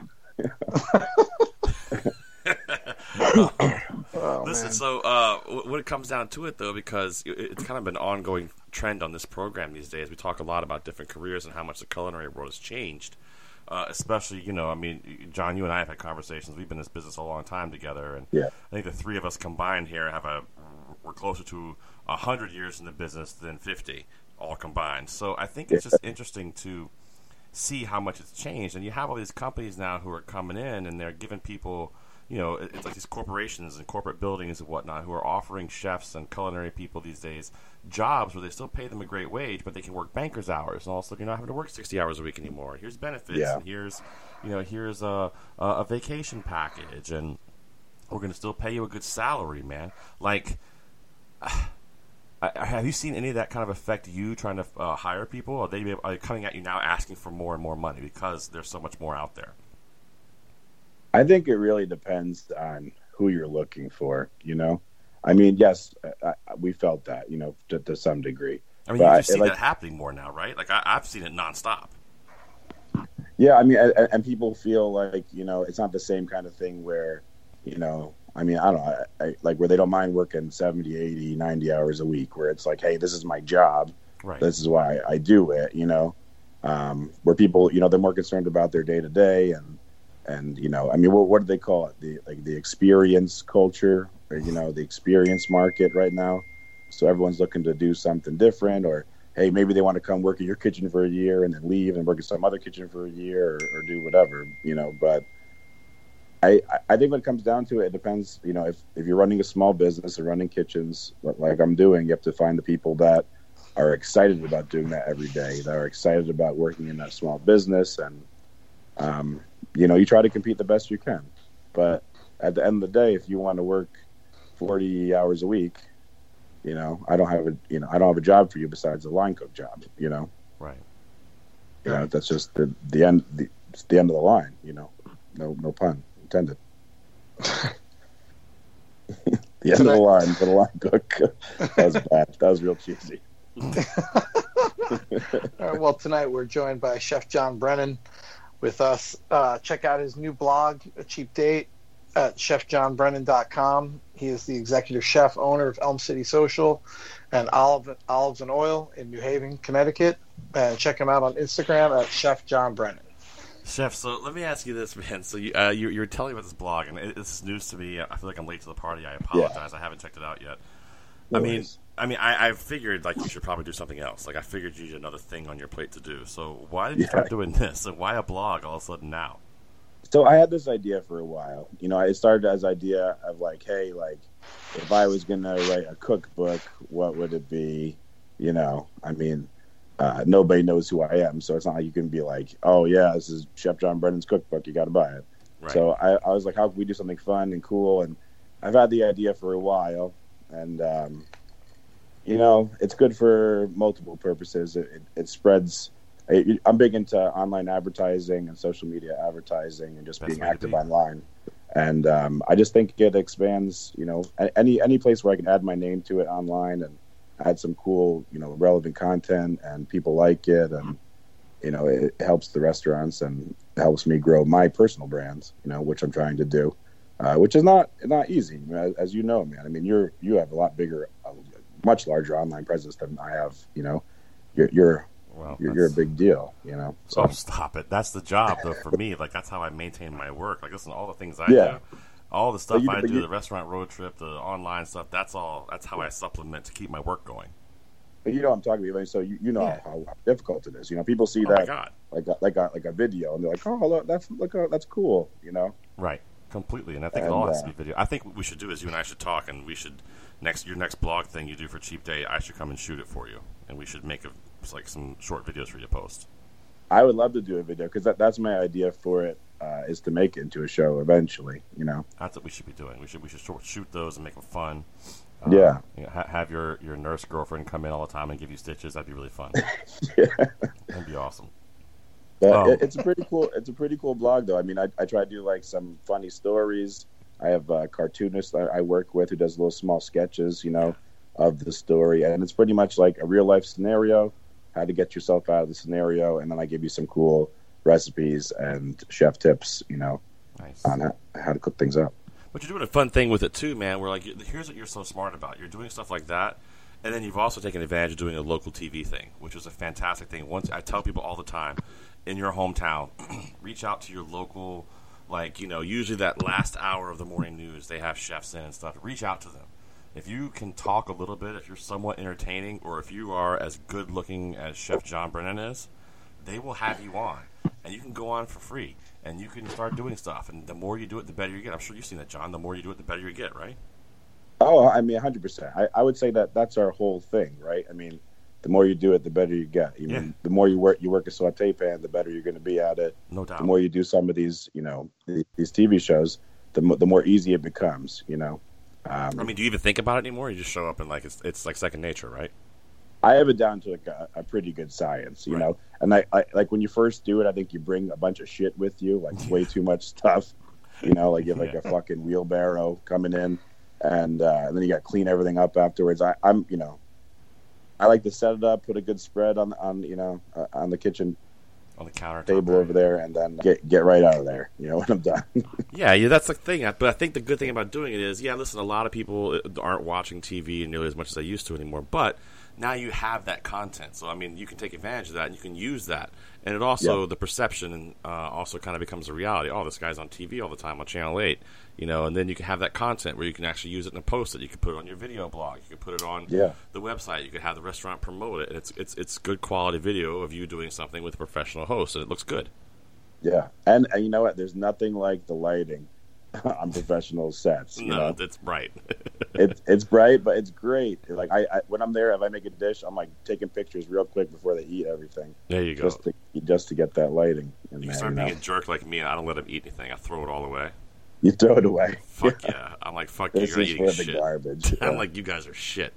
Oh, Listen, man. so uh, w- when it comes down to it, though, because it- it's kind of an ongoing trend on this program these days, we talk a lot about different careers and how much the culinary world has changed. Uh, especially, you know, I mean, John, you and I have had conversations. We've been in this business a long time together, and Yeah. I think the three of us combined here have a we're closer to a hundred years in the business than fifty, all combined. So I think it's just interesting to see how much it's changed. And you have all these companies now who are coming in and they're giving people, you know, it- it's like these corporations and corporate buildings and whatnot who are offering chefs and culinary people these days jobs where they still pay them a great wage, but they can work banker's hours. And also, you're not having to work sixty hours a week anymore. Here's benefits, Yeah. and here's, you know, here's a, a, a vacation package, and we're going to still pay you a good salary, man. Like, I, I- have you seen any of that kind of affect you trying to uh, hire people? Are they are they coming at you now asking for more and more money because there's so much more out there? I think it really depends on who you're looking for. You know, I mean, yes, I, I, we felt that, you know, to, to some degree. I mean, But you I- just see like- that happening more now, right? Like, I, I've seen it nonstop. Yeah, I mean, and, and people feel like, you know, it's not the same kind of thing where, you know, I mean, I don't know, I, I, like where they don't mind working seventy, eighty, ninety hours a week, where it's like, hey, this is my job. Right. This is why I do it, you know, um, where people, you know, they're more concerned about their day to day and, and, you know, I mean, what, what do they call it? The, like the experience culture, or, you know, the experience market right now. So everyone's looking to do something different, or, hey, maybe they want to come work in your kitchen for a year and then leave and work in some other kitchen for a year, or, or do whatever, you know, but I, I think when it comes down to it, it depends, you know, if, if you're running a small business or running kitchens like I'm doing, you have to find the people that are excited about doing that every day, that are excited about working in that small business. And, um, you know, you try to compete the best you can. But at the end of the day, if you want to work forty hours a week, you know, I don't have a, you know, I don't have a job for you besides a line cook job, you know, Right. you know, that's just the, the end, the, it's the end of the line, you know, no, no pun intended. The end of the line for the line cook. That was bad. That was real cheesy. All right, well, tonight we're joined by Chef John Brennan with us. Uh, check out his new blog, A Cheap Date, at chef john brennan dot com. He is the executive chef, owner of Elm City Social and Olive, Olives and Oil in New Haven, Connecticut. And check him out on Instagram at Chef John Brennan. Chef, so let me ask you this, man. So you, uh, you, you were telling me about this blog, and it, this is news to me. I feel like I'm late to the party. I apologize. I haven't checked it out yet. No I mean, worries. I mean, I, I figured like you should probably do something else. Like I figured you had another thing on your plate to do. So why did you Yeah. start doing this? And why a blog all of a sudden now? So I had this idea for a while. You know, it started as idea of like, hey, like if I was gonna write a cookbook, what would it be? You know, I mean, uh, nobody knows who I am, so it's not like you can be like, oh yeah, this is Chef John Brennan's cookbook. You got to buy it. Right. So I, I was like, how can we do something fun and cool? And I've had the idea for a while, and um, you know, it's good for multiple purposes. It, it, it spreads. I, I'm big into online advertising and social media advertising and just Best being way to active be. online. And um, I just think it expands. You know, a- any any place where I can add my name to it online and add some cool, you know, relevant content, and people like it, and you know, it helps the restaurants and helps me grow my personal brands. You know, which I'm trying to do, uh, which is not not easy, as, as you know, man. I mean, you're you have a lot bigger, a much larger online presence than I have. You know, you're you're Well, you're, you're a that's- big deal. You know, Oh, stop it. That's the job, though, for me. Like, that's how I maintain my work. Like, listen, all the things I Yeah. do, all the stuff you- I but do, you- the restaurant road trip, the online stuff, that's all, that's how I supplement to keep my work going. but you know what I'm talking about. So you, you know Yeah. how, how difficult it is. You know, people see Oh, my that God. like a, like a, like a video, and they're like, oh, look, that's look, uh, that's cool. You know. Right. Completely. And I think And, it all has uh, to be video. I think what we should do is you and I should talk, and we should, next your next blog thing you do for Cheap Day, I should come and shoot it for you. And we should make a, like some short videos for you to post. I would love to do a video because that, that's my idea for it. Uh, is to make it into a show eventually, you know. That's what we should be doing. We should we should short, shoot those and make them fun. Uh, yeah. You know, ha- have your, your nurse girlfriend come in all the time and give you stitches. That'd be really fun. Yeah. That'd be awesome. But um, it, it's a pretty cool. It's a pretty cool blog, though. I mean, I, I try to do like some funny stories. I have a cartoonist I, I work with who does little small sketches, you know, of the story, and it's pretty much like a real life scenario. How to get yourself out of the scenario, and then I give you some cool recipes and chef tips, you know, nice. on how, how to cook things up. But you're doing a fun thing with it too, man. Where like, here's what you're so smart about. You're doing stuff like that, and then you've also taken advantage of doing a local T V thing, which is a fantastic thing. Once I tell people all the time, in your hometown, reach out to your local, like you know, usually that last hour of the morning news, they have chefs in and stuff. Reach out to them. If you can talk a little bit, if you're somewhat entertaining, or if you are as good looking as Chef John Brennan is, they will have you on. And you can go on for free, and you can start doing stuff. And the more you do it, the better you get. I'm sure you've seen that, John. The more you do it, the better you get, right? Oh, I mean, one hundred percent. I, I would say that that's our whole thing, right? I mean, the more you do it, the better you get. You Yeah. mean, the more you work, you work a saute pan, the better you're going to be at it. No doubt. The more you do some of these, you know, th- these T V shows, the mo- the more easy it becomes. You know. Um, I mean, do you even think about it anymore? You just show up and like it's it's like second nature, right? I have it down to like a, a pretty good science, you Right. know. And I, I like when you first do it, I think you bring a bunch of shit with you, like way too much stuff. You know, like you have like Yeah. a fucking wheelbarrow coming in, and, uh, and then you got to clean everything up afterwards. I, I'm, you know, I like to set it up, put a good spread on on you know uh, on the kitchen On the counter table over there, and then get get right out of there. You know, when I'm done. Yeah, yeah, that's the thing. But I think the good thing about doing it is, yeah, listen, a lot of people aren't watching T V nearly as much as they used to anymore. But now you have that content, so I mean, you can take advantage of that, and you can use that, and it also Yeah. the perception uh, also kind of becomes a reality. Oh, this guy's on T V all the time on Channel Eight, you know, and then you can have that content where you can actually use it in a post it. You can put it on your video blog. You can put it on Yeah. the website. You can have the restaurant promote it. And it's it's it's good quality video of you doing something with a professional host, and it looks good. Yeah, and, and you know what? There's nothing like the lighting on professional sets. You No, know? that's right. it's it's bright, but it's great. Like I, I, when I'm there, if I make a dish, I'm like taking pictures real quick before they eat everything, There you go. just to just to get that lighting in You there. start You, being know? a jerk like me, and I don't let him eat anything. I throw it all away. You throw it away. Fuck yeah. I'm like, fuck you, This you're not is eating for the shit. garbage. I'm Yeah. like, you guys are shit.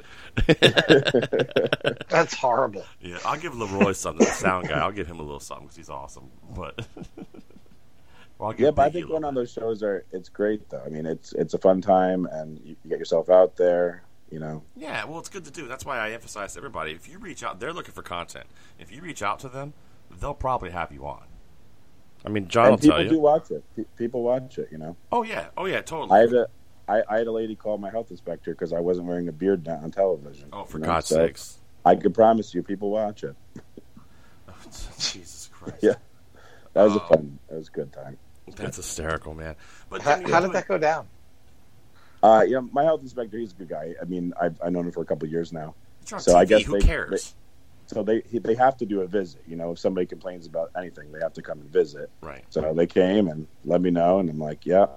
That's horrible. Yeah, I'll give Leroy something. The sound guy, I'll give him a little something because he's awesome. But well, I'll give Yeah, but I Biggie think a going little on those shows are it's great though. I mean, it's it's a fun time, and you, you get yourself out there. You know. bit. Yeah, well, it's good to do. That's why I emphasize to everybody: if you reach out, they're looking for content. If you reach out to them, they'll probably have you on. I mean, John will And people tell you. do watch it. Pe- People watch it. You know. Oh yeah, oh yeah, totally. I had a I, I had a lady call my health inspector because I wasn't wearing a beard down on television. oh, for you know, God's so sakes! I can promise you, people watch it. Jesus Christ! Yeah. That was a Oh. fun. That was a good time. That's hysterical, man. But How, then you how do did it- that go down? Uh, you know, my health inspector, he's a good guy. I mean, I've I've known him for a couple of years now. It's on so T V. I guess Who they- cares? So they he, they have to do a visit. You know, if somebody complains about anything, they have to come and visit. Right. So they came and let me know, and I'm like, yeah,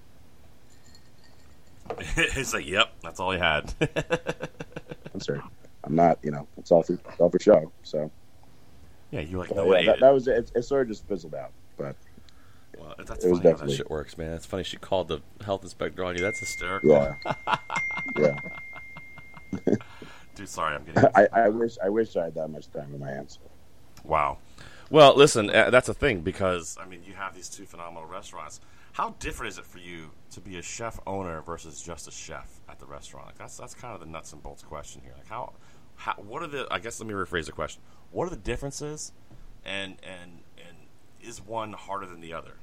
He's like, "Yep, that's all he had." I'm sorry, I'm not. You know, it's all for it's all for show. So Yeah, you're like, but no yeah, way. that, that was it. It, it sort of just fizzled out, but Well, that's It was funny how that definitely- shit works, man. It's funny she called the health inspector on you. That's hysterical. yeah, yeah. Dude, sorry, I'm getting... I, I wish I wish I had that much time in my hands. Wow. Well, listen, uh, that's a thing because, I mean, you have these two phenomenal restaurants. How different is it for you to be a chef owner versus just a chef at the restaurant? Like, that's that's kind of the nuts and bolts question here. Like, how, how, what are the, I guess let me rephrase the question. What are the differences, and, and, and is one harder than the other?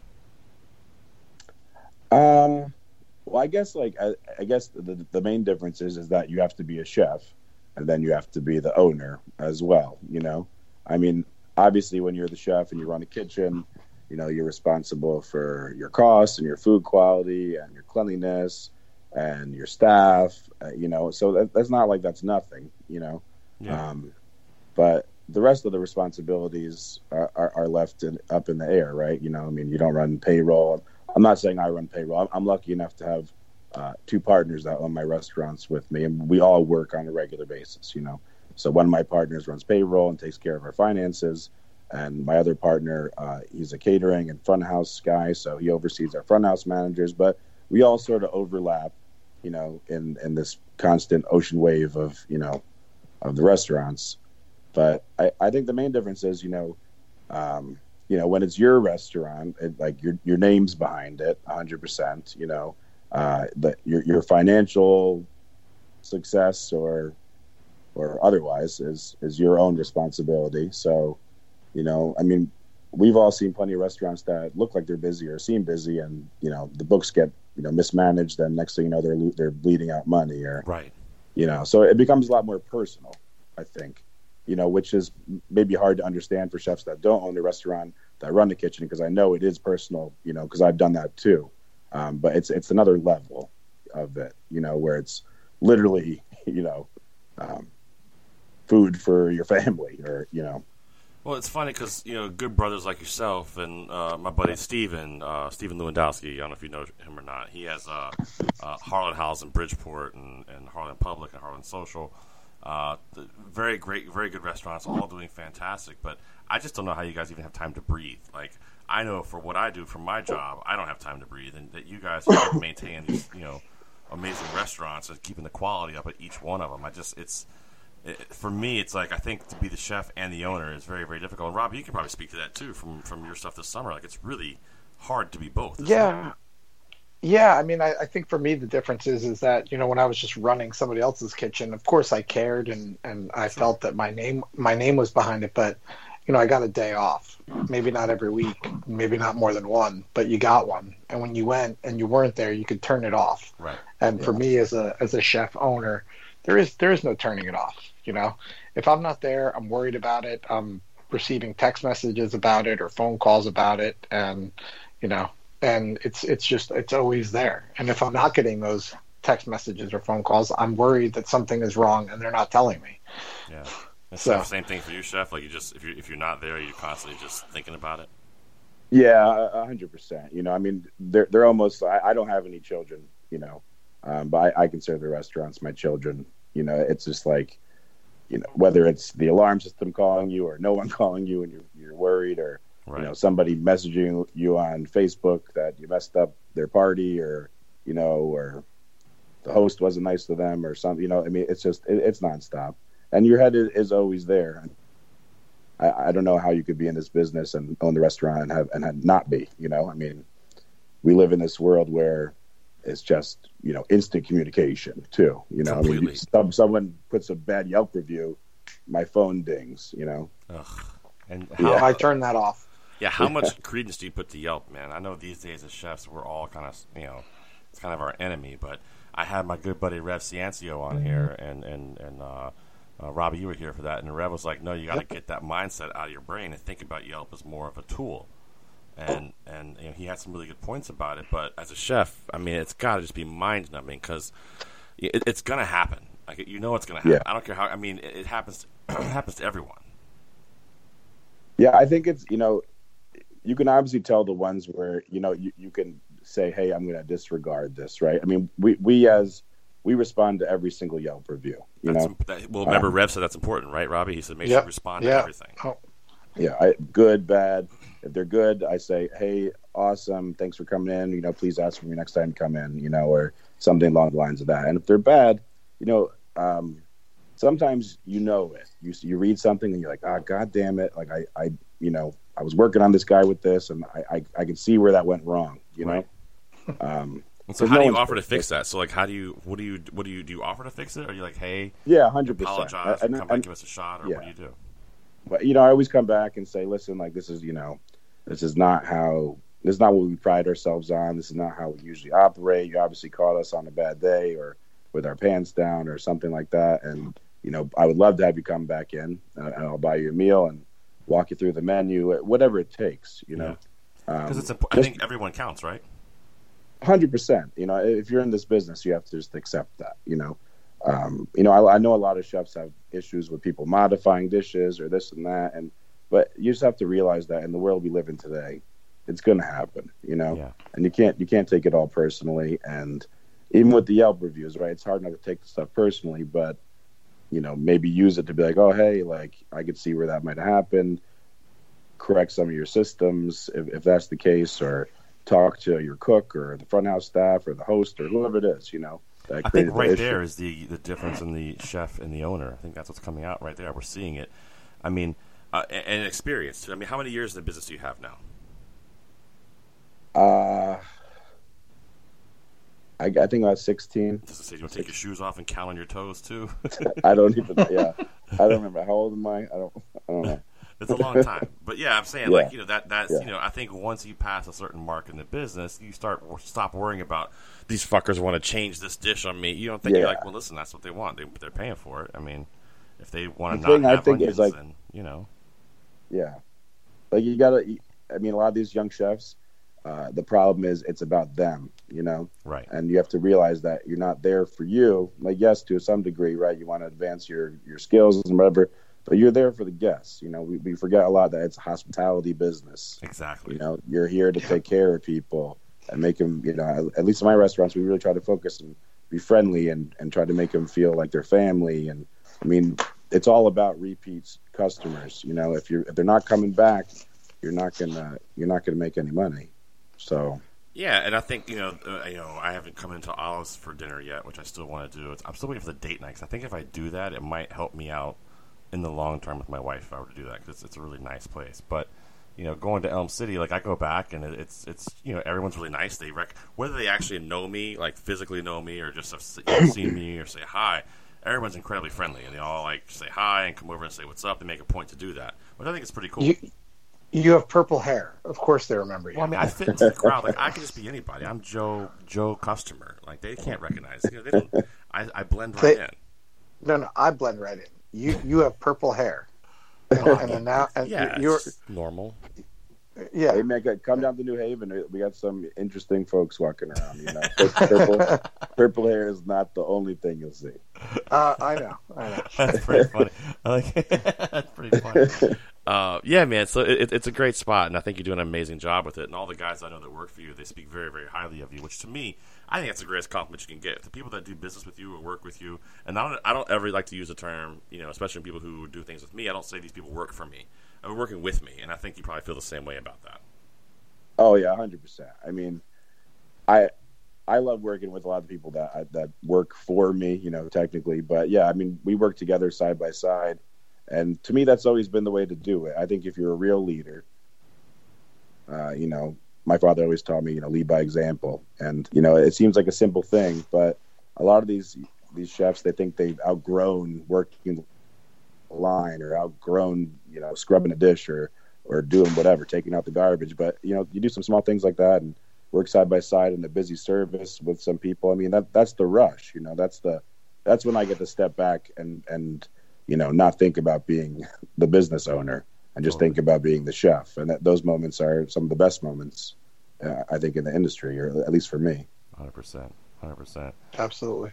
Um, well, I guess like I, I guess the the main difference is is that you have to be a chef, and then you have to be the owner as well. You know, I mean, obviously, when you're the chef and you run a kitchen, you know, you're responsible for your costs and your food quality and your cleanliness and your staff. Uh, you know, so that, that's not like that's nothing. You know, Yeah. um, but the rest of the responsibilities are, are, are left in, up in the air, right? You know, I mean, you don't run payroll. I'm not saying I run payroll. I'm, I'm lucky enough to have uh, two partners that own my restaurants with me, and we all work on a regular basis, you know. So one of my partners runs payroll and takes care of our finances, and my other partner, uh, he's a catering and front house guy, so he oversees our front house managers. But we all sort of overlap, you know, in in this constant ocean wave of you know of the restaurants. But I, I think the main difference is, you know, um, you know, when it's your restaurant, it, like your your name's behind it, one hundred percent. You know, uh, the, your your financial success or or otherwise is is your own responsibility. So, you know, I mean, we've all seen plenty of restaurants that look like they're busy or seem busy, and you know, the books get you know mismanaged, and next thing you know, they're they're bleeding out money, or right. You know, so it becomes a lot more personal, I think. You know, which is maybe hard to understand for chefs that don't own the restaurant, that run the kitchen, because I know it is personal, you know, because I've done that too. Um, but it's it's another level of it, you know, where it's literally, you know, um, food for your family, or, you know. Well, it's funny because, you know, good brothers like yourself and uh, my buddy Steven, uh, Steven Lewandowski, I don't know if you know him or not. He has uh, uh, Harlan House in Bridgeport and, and Harlan Public and Harlan Social. Uh, very great, very good restaurants, all doing fantastic. But I just don't know how you guys even have time to breathe. Like, I know for what I do for my job, I don't have time to breathe, and that you guys maintain these, you know, amazing restaurants and keeping the quality up at each one of them. I just, it's it, for me, it's like I think to be the chef and the owner is very, very difficult. And Rob, you can probably speak to that too from from your stuff this summer. Like, it's really hard to be both. Yeah. It? Yeah, I mean, I, I think for me the difference is is that, you know, when I was just running somebody else's kitchen, of course I cared and, and I sure. felt that my name my name was behind it, but, you know, I got a day off. Maybe not every week, maybe not more than one, but you got one. And when you went and you weren't there, you could turn it off. Right. And yeah. for me as a as a chef owner, there is there is no turning it off, you know. If I'm not there, I'm worried about it. I'm receiving text messages about it or phone calls about it, and, you know, and it's it's just it's always there. And if I'm not getting those text messages or phone calls, I'm worried that something is wrong and they're not telling me. Yeah, it's so, the same thing for you, chef. Like, you just if you if you're not there, you're constantly just thinking about it. Yeah, a hundred percent. You know, I mean, they're they're almost. I, I don't have any children, you know, um, but I, I consider the restaurants my children. You know, it's just like, you know, whether it's the alarm system calling you or no one calling you and you're you're worried, or right. you know, somebody messaging you on Facebook that you messed up their party, or, you know, or the host wasn't nice to them or something, you know, I mean, it's just, it, it's nonstop. And your head is, is always there. I, I don't know how you could be in this business and own the restaurant and have, and have not be, you know, I mean, we live in this world where it's just, you know, instant communication too, you know, Completely. I mean, some, someone puts a bad Yelp review, my phone dings, you know. Ugh. And how, yeah. I turn that off. Yeah, how much credence do you put to Yelp, man? I know these days as chefs, we're all kind of, you know, it's kind of our enemy. But I had my good buddy Rev Ciancio on here, and and and uh, uh, Robbie, you were here for that, and Rev was like, "No, you got to get that mindset out of your brain and think about Yelp as more of a tool." And and you know, he had some really good points about it. But as a chef, I mean, it's got to just be mind numbing because it, it's gonna happen. Like, you know, it's gonna happen. Yeah. I don't care how. I mean, it, it happens. To, it happens to everyone. Yeah, I think it's, you know. You can obviously tell the ones where, you know, you, you can say, hey, I'm going to disregard this, right? I mean, we, we as we respond to every single Yelp review, you that's, know. That, well, remember, um, Rev said that's important, right, Robbie? He said make yep, sure you respond yeah. to everything. Oh. Yeah, I, good, bad. If they're good, I say, hey, awesome, thanks for coming in. You know, please ask for me next time you come in, you know, or something along the lines of that. And if they're bad, you know, um, sometimes you know it. You you read something and you're like, ah, oh, God damn it. Like, I, I, you know, I was working on this guy with this, and I, I, I can see where that went wrong, you know? Right. Um, so how no do you offer to fix that? So, like, how do you, what do you, what do you, do you offer to fix it? Or are you like, hey, yeah, one hundred percent. Apologize, and, come and, back, give us a shot, or yeah. what do you do? But, you know, I always come back and say, listen, like, this is, you know, this is not how, this is not what we pride ourselves on. This is not how we usually operate. You obviously caught us on a bad day or with our pants down or something like that. And, you know, I would love to have you come back in, uh, and I'll buy you a meal and walk you through the menu, whatever it takes, you know. Because um, it's important. I think everyone counts, right? one hundred percent. You know, if you're in this business, you have to just accept that, you know. Um, you know, I, I know a lot of chefs have issues with people modifying dishes or this and that, and but you just have to realize that in the world we live in today, it's going to happen, you know. Yeah. And you can't you can't take it all personally. And even with the Yelp reviews, right, it's hard not to take the stuff personally, but you know, maybe use it to be like, oh, hey, like, I could see where that might have happened. correct some of your systems if, if that's the case, or talk to your cook or the front house staff or the host or whoever it is, you know. That I think right the there is the, the difference in the chef and the owner. I think that's what's coming out right there. We're seeing it. I mean, uh, and, and experience. I mean, how many years in the business do you have now? Uh, I, I think about sixteen. Does it say you want to take your shoes off and count on your toes too? I don't even. Yeah, I don't remember. How old am I? I don't. I don't know. It's a long time, but yeah, I'm saying Yeah. like you know that that's Yeah. you know I think once you pass a certain mark in the business, you start stop worrying about these fuckers want to change this dish on me. You don't think Yeah. you're like, well, listen, that's what they want. They they're paying for it. I mean, if they want The to thing not I have think onions, is, like- then you know, Yeah, like you gotta. I mean, a lot of these young chefs. Uh, the problem is it's about them, you know, right? and you have to realize that you're not there for you. Like, yes, to some degree, right? You want to advance your your skills and whatever, but you're there for the guests. You know, we, we forget a lot that it's a hospitality business. Exactly. You know, you're here to take care of people and make them, you know, at least in my restaurants, we really try to focus and be friendly and, and try to make them feel like they're family. And I mean, it's all about repeat customers. You know, if you're, if they're not coming back, you're not gonna, you're not gonna make any money. So. Yeah, and I think you know, uh, you know, I haven't come into Olive's for dinner yet, which I still want to do. It's, I'm still waiting for the date night because I think if I do that, it might help me out in the long term with my wife if I were to do that because it's, it's a really nice place. But you know, going to Elm City, like I go back and it, it's it's you know everyone's really nice. They rec- whether they actually know me, like physically know me, or just have se- you know, seen me or say hi. Everyone's incredibly friendly, and they all like say hi and come over and say what's up. They make a point to do that, which I think is pretty cool. You, you have purple hair. Of course, they remember you. Well, I mean, I fit into the crowd. Like I can just be anybody. I'm Joe, Joe customer. Like they can't recognize. You know, they don't. I, I blend right They- in. No, no, I blend right in. You you have purple hair, and, and then now and Yeah, you're it's normal. yeah. Hey man, come down to New Haven. We got some interesting folks walking around. You know, purple, purple hair is not the only thing you'll see. Uh, I know, I know. That's pretty funny. I like that's pretty funny. Uh, yeah, man. So it, it's a great spot, and I think you do an amazing job with it. And all the guys I know that work for you, they speak very, very highly of you. Which to me, I think that's the greatest compliment you can get. The people that do business with you or work with you, and I don't, I don't ever like to use the term, you know, especially people who do things with me. I don't say these people work for me. I'm working with me, and I think you probably feel the same way about that. Oh yeah, one hundred percent. I mean, I I love working with a lot of people that that work for me, you know, technically. But yeah, I mean, we work together side by side, and to me, that's always been the way to do it. I think if you're a real leader, uh, you know, my father always taught me, you know, lead by example. And you know, it seems like a simple thing, but a lot of these these chefs, they think they've outgrown working the line or outgrown, you know, scrubbing a dish or or doing whatever, taking out the garbage. But, you know, you do some small things like that and work side by side in a busy service with some people. I mean, that that's the rush, you know, that's the, that's when I get to step back and, and, you know, not think about being the business owner and just Totally. think about being the chef. And that those moments are some of the best moments, uh, I think, in the industry, or at least for me. one hundred percent. one hundred percent. Absolutely.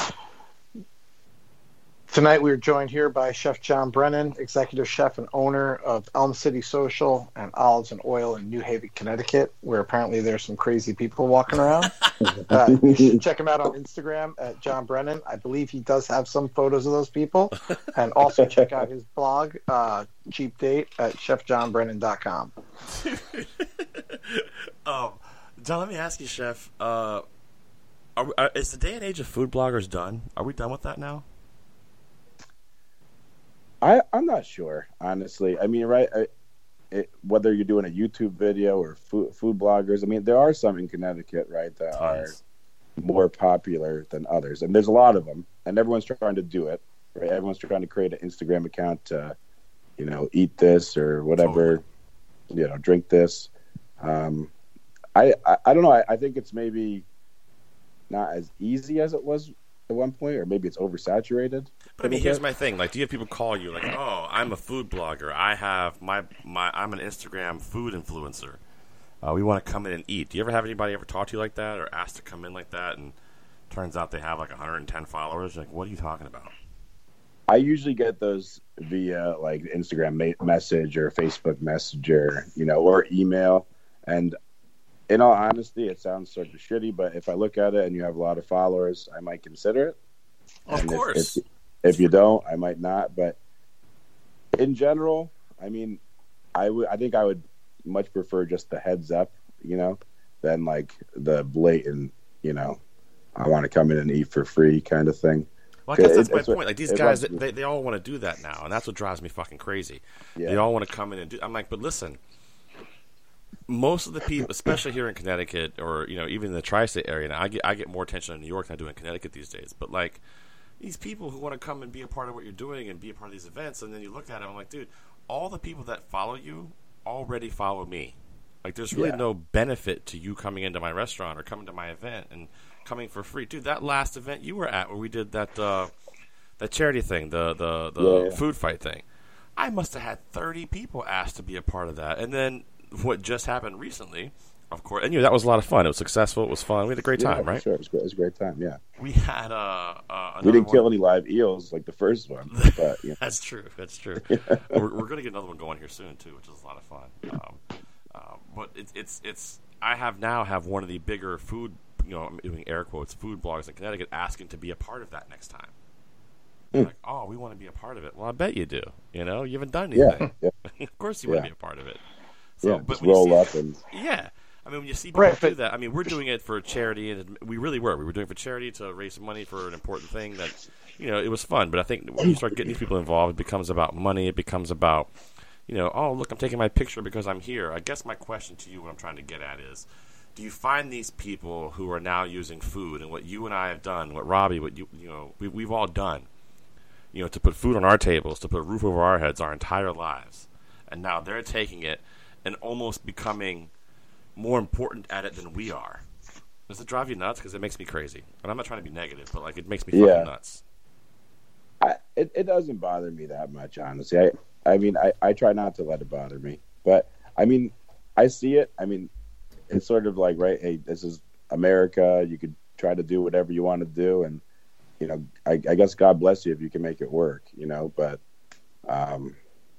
Tonight we are joined here by Chef John Brennan, executive chef and owner of Elm City Social and Olives and Oil in New Haven, Connecticut, where apparently there's some crazy people walking around. Uh, you should check him out on Instagram at John Brennan. I believe he does have some photos of those people. And also check out his blog, uh, Cheap Date, at chef john brennan dot com. um, John, let me ask you, Chef. Uh, are, we- are, is the day and age of food bloggers done? Are we done with that now? I, I'm not sure, honestly. I mean, right, I, it, whether you're doing a YouTube video or food, food bloggers, I mean, there are some in Connecticut, right, that Tons. are more popular than others. And there's a lot of them, and everyone's trying to do it, right? Everyone's trying to create an Instagram account to, you know, eat this or whatever, you know, drink this. Um, I, I, I don't know. I, I think it's maybe not as easy as it was at one point, or maybe it's oversaturated. But I mean, here's my thing. Like, do you have people call you like, "Oh, I'm a food blogger. I have my my. I'm an Instagram food influencer. Uh, we want to come in and eat." Do you ever have anybody ever talk to you like that, or ask to come in like that, and turns out they have like one hundred ten followers? You're like, what are you talking about? I usually get those via like Instagram ma- message or Facebook Messenger, you know, or email. And in all honesty, it sounds sort of shitty, but if I look at it and you have a lot of followers, I might consider it. Of And if- course. If, if you don't, I might not. But in general, I mean, I would. I think I would much prefer just the heads up, you know, than like the blatant, you know, I want to come in and eat for free kind of thing. Well, I guess that's it, my point. What, like these guys, they, they all want to do that now, and that's what drives me fucking crazy. Yeah. They all want to come in and do. I'm like, but listen, most of the people, especially here in Connecticut, or you know, even in the tri-state area, now I get I get more attention in New York than I do in Connecticut these days. But like these people who want to come and be a part of what you're doing and be a part of these events, and then you look at them, I'm like, dude, all the people that follow you already follow me. Like, there's really yeah. no benefit to you coming into my restaurant or coming to my event and coming for free, dude. That last event you were at, where we did that uh, that charity thing, the the, the yeah, yeah. food fight thing, I must have had thirty people asked to be a part of that. And then what just happened recently, of course, and you know, that was a lot of fun. It was successful. It was fun. We had a great time, yeah, right? Sure, it was great. It was a great time. Yeah, we had uh, uh we didn't one. kill any live eels like the first one. But, you know. That's true. That's true. yeah. We're, we're going to get another one going here soon too, which is a lot of fun. Um, uh, but it's it's it's. I have now have one of the bigger food, you know, I'm doing air quotes, food blogs in Connecticut asking to be a part of that next time. Mm. Like, oh, we want to be a part of it. Well, I bet you do. You know, you haven't done anything. Yeah, yeah. Of course, you yeah. want to be a part of it. So, yeah, but just roll see, up and yeah. I mean, when you see people right, do but, that, I mean, we're doing it for charity, and we really were. We were doing it for charity to raise money for an important thing that, you know, it was fun. But I think when you start getting these people involved, it becomes about money. It becomes about, you know, oh, look, I'm taking my picture because I'm here. I guess my question to you, what I'm trying to get at is, do you find these people who are now using food and what you and I have done, what Robbie, what you, you know, we, we've all done, you know, to put food on our tables, to put a roof over our heads our entire lives, and now they're taking it and almost becoming more important at it than we are. Does it drive you nuts? Because it makes me crazy. And I'm not trying to be negative, but like it makes me fucking yeah. nuts. I, it, it doesn't bother me that much, honestly. I, I mean, I, I try not to let it bother me. But, I mean, I see it. I mean, it's sort of like, right, hey, this is America. You could try to do whatever you want to do. And, you know, I, I guess God bless you if you can make it work, you know. But um,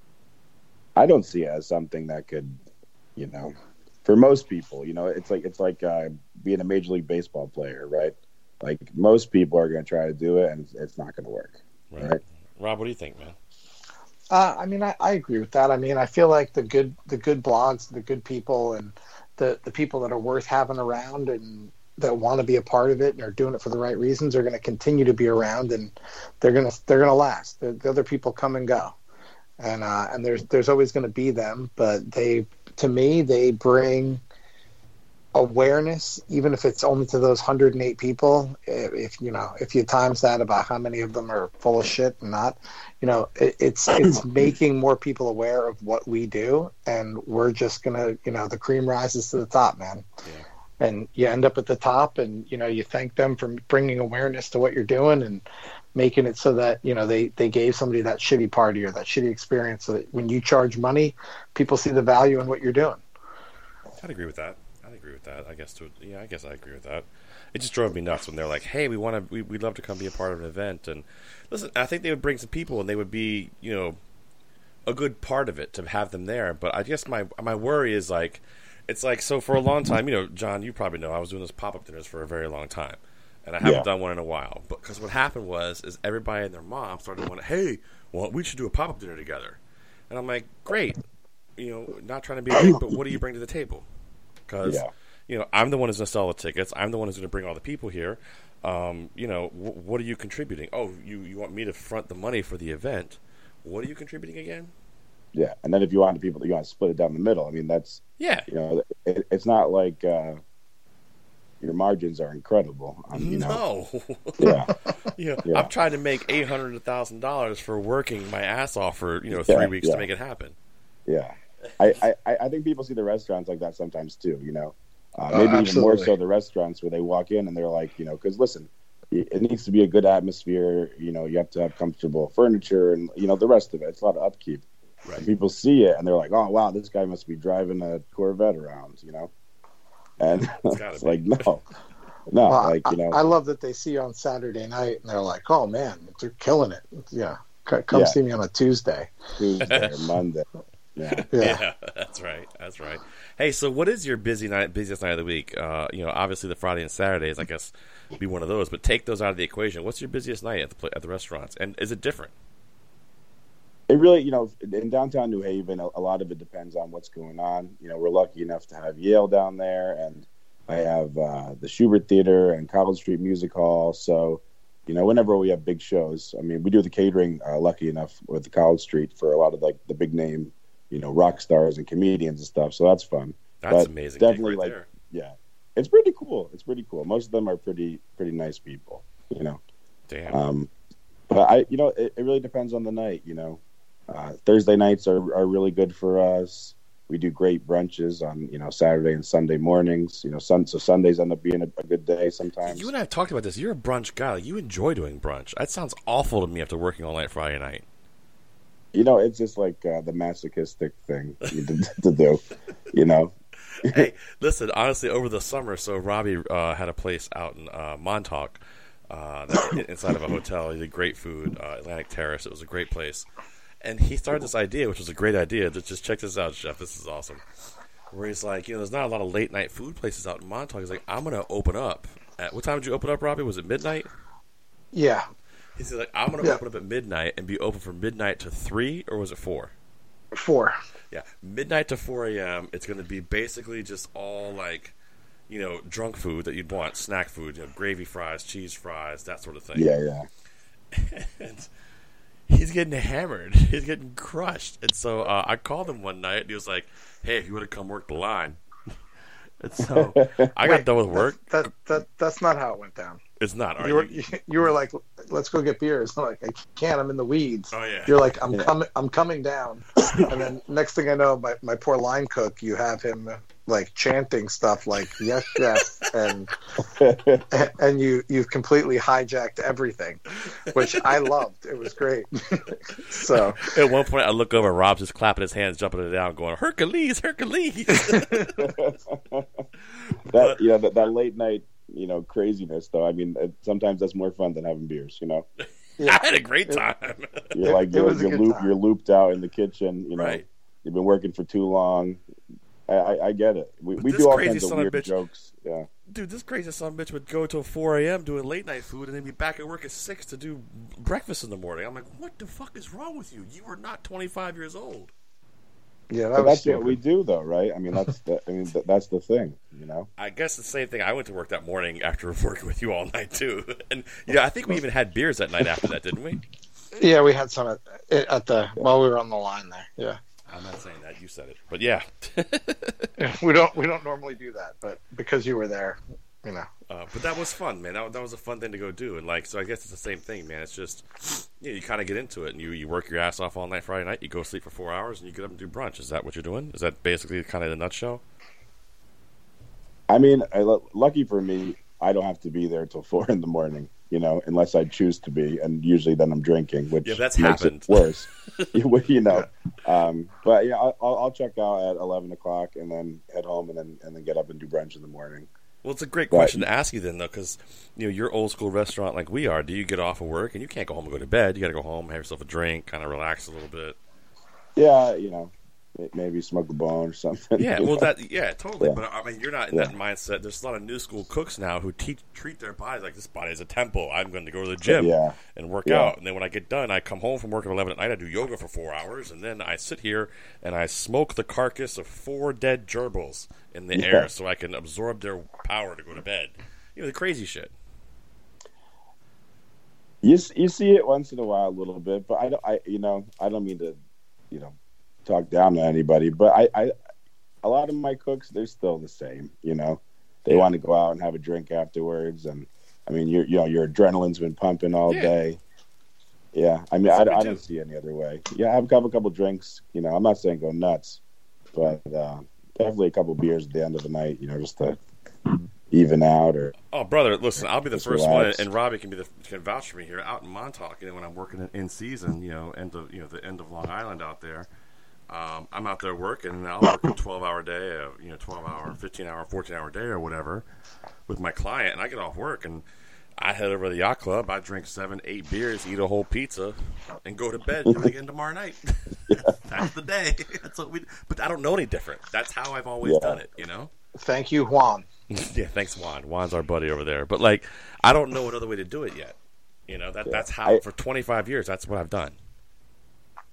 I don't see it as something that could, you know, for most people, you know, it's like it's like uh, being a Major League Baseball player, right? Like most people are going to try to do it, and it's, it's not going to work. Right. right? Rob, what do you think, man? Uh, I mean, I, I agree with that. I mean, I feel like the good the good blogs, the good people, and the, the people that are worth having around and that want to be a part of it and are doing it for the right reasons are going to continue to be around, and they're going to they're going to last. The, the other people come and go, and uh, and there's there's always going to be them, but they. To me, they bring awareness, even if it's only to those one hundred eight people. If you know, if you times that about how many of them are full of shit and not, you know, it, it's it's making more people aware of what we do, and we're just gonna, you know, the cream rises to the top, man. Yeah. And you end up at the top, and you know, you thank them for bringing awareness to what you're doing and making it so that, you know, they, they gave somebody that shitty party or that shitty experience, so that when you charge money, people see the value in what you're doing. I'd agree with that. I'd agree with that. I guess to yeah, I guess I agree with that. It just drove me nuts when they're like, "Hey, we want to, we, we'd love to come be a part of an event." And listen, I think they would bring some people, and they would be, you know, a good part of it to have them there. But I guess my my worry is like, it's like so for a long time, you know, John, you probably know, I was doing those pop up dinners for a very long time. And I haven't yeah. done one in a while. But because what happened was, is everybody and their mom started going, hey, well, we should do a pop-up dinner together. And I'm like, great. You know, not trying to be a dick, but what do you bring to the table? Because, yeah. you know, I'm the one who's going to sell the tickets. I'm the one who's going to bring all the people here. Um, you know, w- what are you contributing? Oh, you, you want me to front the money for the event. What are you contributing again? Yeah, and then if you want the people, you want to split it down the middle. I mean, that's, yeah. you know, it, it's not like... Uh, your margins are incredible. Um, you know. No. yeah. yeah. yeah. I'm trying to make eight hundred thousand dollars for working my ass off for, you know, three yeah, weeks yeah. to make it happen. Yeah. I, I, I think people see the restaurants like that sometimes too, you know. Uh, maybe uh, even more so the restaurants where they walk in and they're like, you know, because listen, it needs to be a good atmosphere. You know, you have to have comfortable furniture and, you know, the rest of it. It's a lot of upkeep. Right. And people see it and they're like, oh, wow, this guy must be driving a Corvette around, you know. And it's, it's like, no, no, well, like, you know. I, I love that they see you on Saturday night and they're like, oh, man, they're killing it. Yeah. Come yeah. see me on a Tuesday. Tuesday or Monday. Yeah. yeah. Yeah, that's right. That's right. Hey, so what is your busy night, busiest night of the week? Uh, you know, obviously the Friday and Saturdays, I guess, be one of those, but take those out of the equation. What's your busiest night at the at the restaurants? And is it different? it really, you know, in downtown New Haven, a, a lot of it depends on what's going on. You know, we're lucky enough to have Yale down there, and I have uh, the Schubert Theater and College Street Music Hall. So, you know, whenever we have big shows, I mean, we do the catering, uh, lucky enough, with the College Street for a lot of, like, the big name, you know, rock stars and comedians and stuff. So that's fun. That's but amazing. Definitely, right like, there. yeah. It's pretty cool. It's pretty cool. Most of them are pretty pretty nice people, you know. Damn. Um, but I, you know, it, it really depends on the night, you know. Uh, Thursday nights are, are really good for us. We do great brunches on, you know, Saturday and Sunday mornings. You know, sun, so Sundays end up being a, a good day sometimes. You and I have talked about this. You're a brunch guy. Like, you enjoy doing brunch. That sounds awful to me after working all night Friday night. You know, it's just like uh, the masochistic thing to, to do, you know. Hey, listen, honestly, over the summer, so Robbie uh, had a place out in uh, Montauk, uh, that, inside of a hotel. He did great food, uh, Atlantic Terrace. It was a great place. And he started this idea, which was a great idea. That just check this out, Chef. This is awesome. Where he's like, you know, there's not a lot of late night food places out in Montauk. He's like, I'm going to open up. At what time did you open up, Robbie? Was it midnight? Yeah. He's like, I'm going to yeah. open up at midnight and be open from midnight to three, or was it four? Four. Yeah, midnight to four a.m. It's going to be basically just all like, you know, drunk food that you'd want, snack food, you know, gravy fries, cheese fries, that sort of thing. Yeah, yeah. And he's getting hammered. He's getting crushed. And so uh, I called him one night, and he was like, hey, if you want to come work the line. And so I got Wait, done with work. That, that that That's not how it went down. It's not. Are you, were, you? you were like, let's go get beers. I'm like, I can't. I'm in the weeds. Oh, yeah. You're like, I'm Yeah. coming. I'm coming down. And then next thing I know, my, my poor line cook, you have him like chanting stuff like yes, yes, and and you you've completely hijacked everything, which I loved. It was great. So At one point, I look over, and Rob's just clapping his hands, jumping it down, going, Hercules, Hercules. that But- yeah, that, that late night, you know, craziness though. I mean, it, sometimes that's more fun than having beers. You know, I had a great time. you're It- like it you're, was a you're, good loop, time. you're looped out in the kitchen. You know, Right. you've been working for too long. I, I, I get it. We, But we this do all crazy kinds of son of a weird bitch- jokes. Yeah. Dude, this crazy son of a bitch would go till four a.m. doing late night food and then be back at work at six to do breakfast in the morning. I'm like, what the fuck is wrong with you? You are not twenty-five years old. yeah, that But was that's stupid. what we do, though, right? I mean, that's the, I mean, th- that's the thing, you know. I guess the same thing. I went to work that morning after working with you all night, too. And, yeah, I think we even had beers that night after that, didn't we? Yeah, we had some at, at the while we were on the line there. Yeah. I'm not saying that. You said it. But, yeah. We don't we don't normally do that, but because you were there, you know. Uh, but that was fun, man. That, that was a fun thing to go do. And, like, so I guess it's the same thing, man. It's just, you know, you kind of get into it and you, you work your ass off all night Friday night. You go sleep for four hours and you get up and do brunch. Is that what you're doing? Is that basically kind of the nutshell? I mean, I, lucky for me, I don't have to be there till four in the morning, you know, unless I choose to be, and usually then I'm drinking, which Yeah, that's makes happened. it worse. you know, um, but yeah, I'll, I'll check out at eleven o'clock and then head home and then and then get up and do brunch in the morning. Well, it's a great Right. question to ask you then, though, because you know you're old school restaurant like we are. Do you get off of work and you can't go home and go to bed? You got to go home, have yourself a drink, kind of relax a little bit. Yeah, you know, may- maybe smoke a bone or something. Yeah, you well, know? that yeah, totally. Yeah. But I mean, you're not in Yeah. that mindset. There's a lot of new school cooks now who teach treat their bodies like this body is a temple. I'm going to go to the gym Yeah. and work Yeah. out, and then when I get done, I come home from work at eleven at night. I do yoga for four hours, and then I sit here and I smoke the carcass of four dead gerbils in the Yeah. air so I can absorb their power to go to bed. You know, the crazy shit. You s- you see it once in a while a little bit, but I don't. I you know I don't mean to, you know, talk down to anybody, but I, I a lot of my cooks, they're still the same. You know, they Yeah. want to go out and have a drink afterwards, and I mean, your you know your adrenaline's been pumping all Yeah. day. Yeah, I mean, That's I, what we I do. don't see any other way. Yeah, have a couple couple drinks. You know, I'm not saying go nuts, but uh, definitely a couple beers at the end of the night. You know, just to even out or. Oh, brother, listen, I'll be the Just first relax. one, and Robbie can be the can vouch for me here. Out in Montauk, you know, when I'm working in, in season, you know, end of you know the end of Long Island out there, um, I'm out there working, and I'll work a twelve hour day, a, you know, twelve hour, fifteen hour, fourteen hour day or whatever, with my client, and I get off work and I head over to the yacht club. I drink seven, eight beers, eat a whole pizza, and go to bed. Do it again tomorrow night. That's the day. That's what we. But I don't know any different. That's how I've always Yeah. done it. You know. Thank you, Juan. Yeah, thanks, Juan. Juan's our buddy over there. But like, I don't know another way to do it yet. You know that Yeah. that's how I- for twenty-five years. That's what I've done.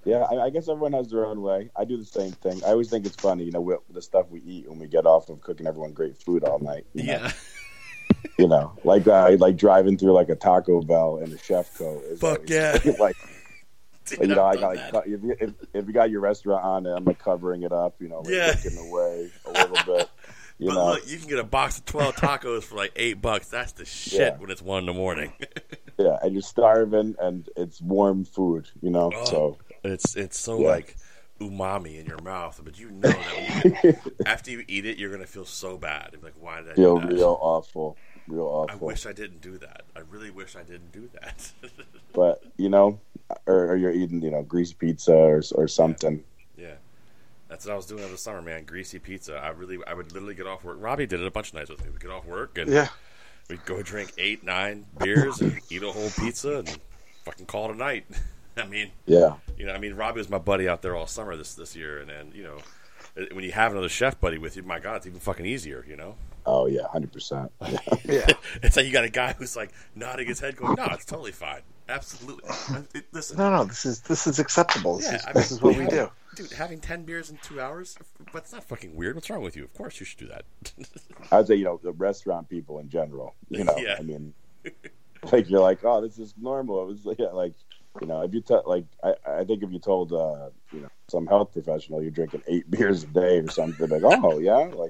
Yeah, I, I guess everyone has their own way. I do the same thing. I always think it's funny, you know, we, the stuff we eat when we get off of cooking everyone great food all night. You know? Yeah. You know, like uh, like driving through like a Taco Bell in a chef coat. Is Fuck always, yeah. Like, Dude, you know, I I've got done like that. co- if you, if, if you got your restaurant on, I'm like covering it up. You know, like Yeah. looking away a little bit. You But know, look, you can get a box of twelve tacos for like eight bucks. That's the shit Yeah. when it's one in the morning. yeah, and you're starving, and it's warm food. You know, Oh. so It's it's so Yeah. like umami in your mouth, but you know that when you, after you eat it, you're gonna feel so bad. You're like, why did I feel do that? real awful, real I awful. wish I didn't do that. I really wish I didn't do that. But you know, or, or you're eating, you know, greasy pizza or or something. Yeah, that's what I was doing over the summer, man. Greasy pizza. I really, I would literally get off work. Robbie did it a bunch of nights with me. We'd get off work and Yeah. we'd go drink eight, nine beers and eat a whole pizza and fucking call it a night. I mean, Yeah, you know, I mean, Robbie was my buddy out there all summer this this year, and then you know, when you have another chef buddy with you, my God, it's even fucking easier, you know. oh yeah, hundred percent. Yeah. It's like you got a guy who's like nodding his head, going, "No, it's totally fine, absolutely." It, listen, No, no, this is this is acceptable. This yeah, is I mean, this is what we having- do. dude. Having ten beers in two hours, that's not fucking weird. What's wrong with you? Of course, you should do that. I'd say, you know, the restaurant people in general. You know, Yeah. I mean, like you're like, oh, this is normal. It was like, yeah, like, you know, if you t- like, I, I think if you told, uh, you know, some health professional you're drinking eight beers a day or something, they're like, oh yeah, like,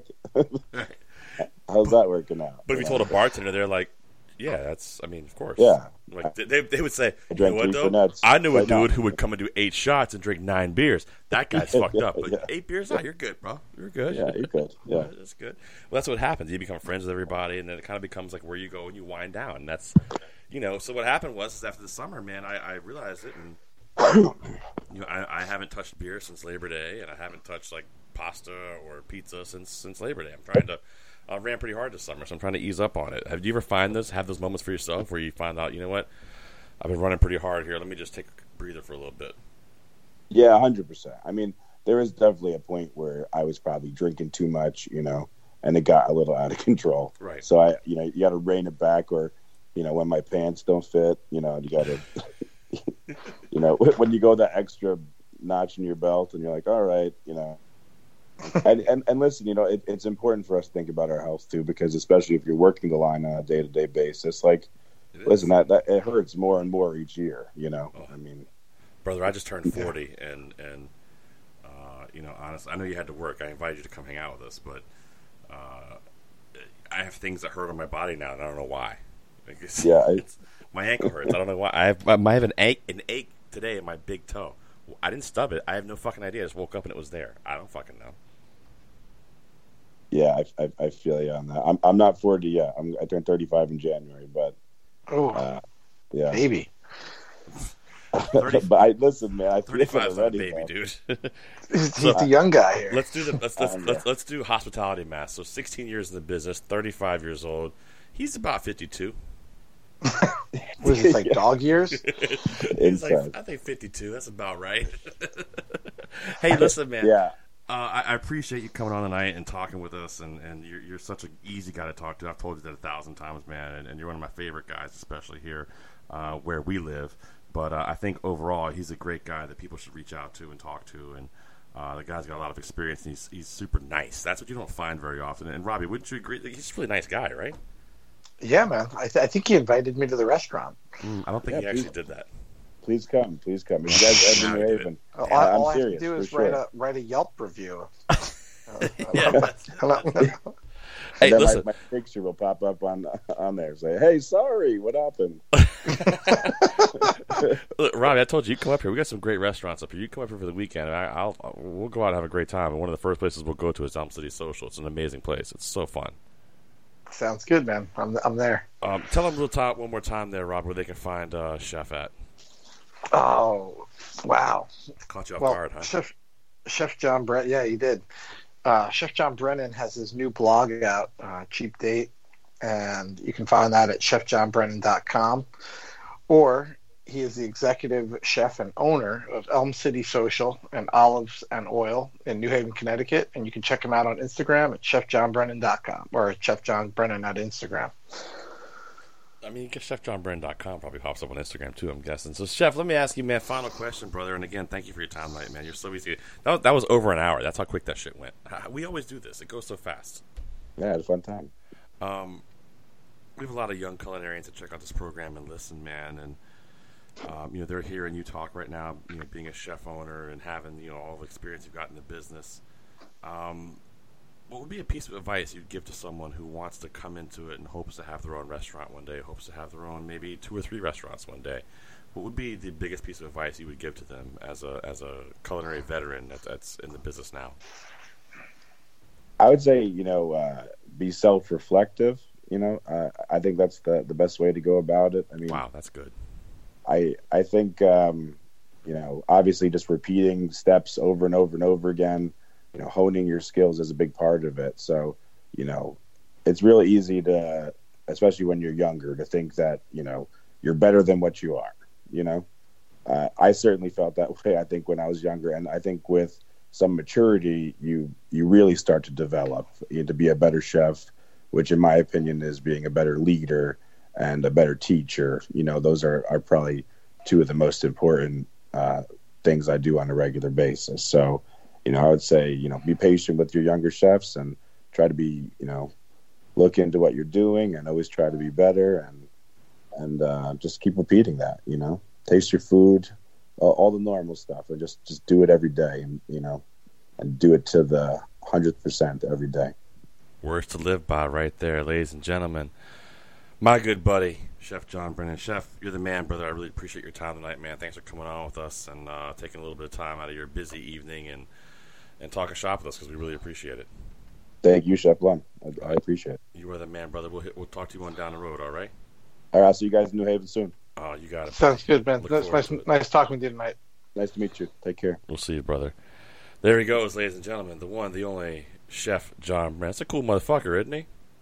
how's that working out? But if you know? told a bartender, they're like, "Yeah, that's. I mean, of course." Yeah. Like they they would say, I "You know drank what three though? Fernets I knew a right now." dude who would come and do eight shots and drink nine beers. That guy's fucked up. But Yeah. eight beers, oh, you're good, bro. You're good. yeah, you're good. Yeah, That's good. Well, that's what happens. You become friends with everybody, and then it kind of becomes like where you go and you wind down. And that's, you know. So what happened was, is after the summer, man, I, I realized it, and you know, I, I haven't touched beer since Labor Day, and I haven't touched like pasta or pizza since since Labor Day. I'm trying to. I ran pretty hard this summer, so I'm trying to ease up on it. Have you ever find this? Have those moments for yourself where you find out, you know what? I've been running pretty hard here. Let me just take a breather for a little bit. yeah, hundred percent. I mean, there was definitely a point where I was probably drinking too much, you know, and it got a little out of control. Right. So I, you know, you got to rein it back, or, you know, when my pants don't fit, you know, you got to, you know, when you go that extra notch in your belt, and you're like, all right, you know. and, and and listen, you know, it, it's important for us to think about our health too, because especially if you're working the line on a day to day basis, like, It is. listen, that, that it hurts more and more each year. You know, Oh. I mean, Brother, I just turned forty, and and uh, you know, honestly, I know you had to work. I invited you to come hang out with us, but uh, I have things that hurt on my body now, and I don't know why. Like it's, Yeah, I- it's, my ankle hurts. I don't know why. I have I have an ache an ache today in my big toe. I didn't stub it. I have no fucking idea. I just woke up and it was there. I don't fucking know. yeah, I, I, I feel you on that. I'm I'm not forty yet. I'm, I turned thirty-five in January, but Oh, uh, yeah. baby. thirty But I listen, man. I feel it Thirty-five is a already, baby, man. dude. He's, he's the young guy here. Let's do the let's let's, Um, let's let's do hospitality math. So sixteen years in the business, thirty-five years old. He's about fifty-two. Was it like Yeah. dog years? He's like, Inside. I think fifty-two. That's about right. Hey, listen, man. Yeah, Uh, I, I appreciate you coming on tonight and talking with us, and, and you're, you're such an easy guy to talk to. I've told you that a thousand times, man, and, and you're one of my favorite guys, especially here uh, where we live. But uh, I think overall he's a great guy that people should reach out to and talk to, and uh, the guy's got a lot of experience, and he's, he's super nice. That's what you don't find very often. And Robbie, wouldn't you agree? He's a really nice guy, right? Yeah, man. I, th- I think he invited me to the restaurant. Mm, I don't think Yeah, he actually please. did that. please come, please come. If you guys ever Now in I New get it. Haven, All, I- I'm all I have to serious, do for is sure. write a write a Yelp review. Uh, Yeah. I don't- Hey, and then listen. my, my picture will pop up on on there. Say, hey, sorry, what happened? Look, Robbie, I told you, you come up here. We got some great restaurants up here. You come up here for the weekend, and I, I'll, I'll we'll go out and have a great time. And one of the first places we'll go to is Elm City Social. It's an amazing place. It's so fun. Sounds good, man. I'm I'm there. Um, tell them real top one more time there, Rob, where they can find uh, Chef at. Oh, wow. Caught you off Well, guard, huh? Chef Chef John Brennan, yeah, he did. Uh, Chef John Brennan has his new blog out, uh, Cheap Date, and you can find that at chef john brennan dot com. Or he is the executive chef and owner of Elm City Social and Olives and Oil in New Haven, Connecticut, and you can check him out on Instagram at chef john brennan dot com or at chef john brennan at Instagram. I mean, chef john brennan dot com probably pops up on Instagram too, I'm guessing. So, Chef, let me ask you, man, final question, brother. And again, thank you for your time tonight, man. You're so easy. That was, that was over an hour. That's how quick that shit went. We always do this. It goes so fast. Yeah, it was a fun time. Um, we have a lot of young culinarians that check out this program and listen, man. And, um, you know, they're hearing you talk right now, you know, being a chef owner and having, you know, all the experience you've got in the business. Um, what would be a piece of advice you'd give to someone who wants to come into it and hopes to have their own restaurant one day, hopes to have their own maybe two or three restaurants one day? What would be the biggest piece of advice you would give to them as a as a culinary veteran that, that's in the business now? I would say, you know, uh, be self-reflective. You know, uh, I think that's the, the best way to go about it. I mean, wow, that's good. I I think, um, you know, obviously just repeating steps over and over and over again, you know, honing your skills is a big part of it. So, you know, it's really easy to, especially when you're younger, to think that, you know, you're better than what you are, you know. Uh, I certainly felt that way, I think, when I was younger. And I think with some maturity, you you really start to develop you know, to be a better chef, which in my opinion is being a better leader and a better teacher. You know, those are, are probably two of the most important uh, things I do on a regular basis. So, you know, I would say, you know, be patient with your younger chefs and try to be, you know, look into what you're doing and always try to be better and and uh, just keep repeating that, you know, taste your food, all, all the normal stuff, and just, just do it every day and, you know, and do it to the hundredth percent every day. Words to live by right there, ladies and gentlemen. My good buddy, Chef John Brennan. Chef, you're the man, brother. I really appreciate your time tonight, man. Thanks for coming on with us and uh, taking a little bit of time out of your busy evening and and talking shop with us because we really appreciate it. Thank you, Chef Lum. I, I appreciate it. You are the man, brother. We'll hit, we'll talk to you on down the road, all right? All right, I'll see you guys in New Haven soon. Oh, you got it. Sounds good, man. Look That's nice, nice talking with you tonight. Nice to meet you. Take care. We'll see you, brother. There he goes, ladies and gentlemen. The one, the only Chef John Brennan. That's a cool motherfucker, isn't he?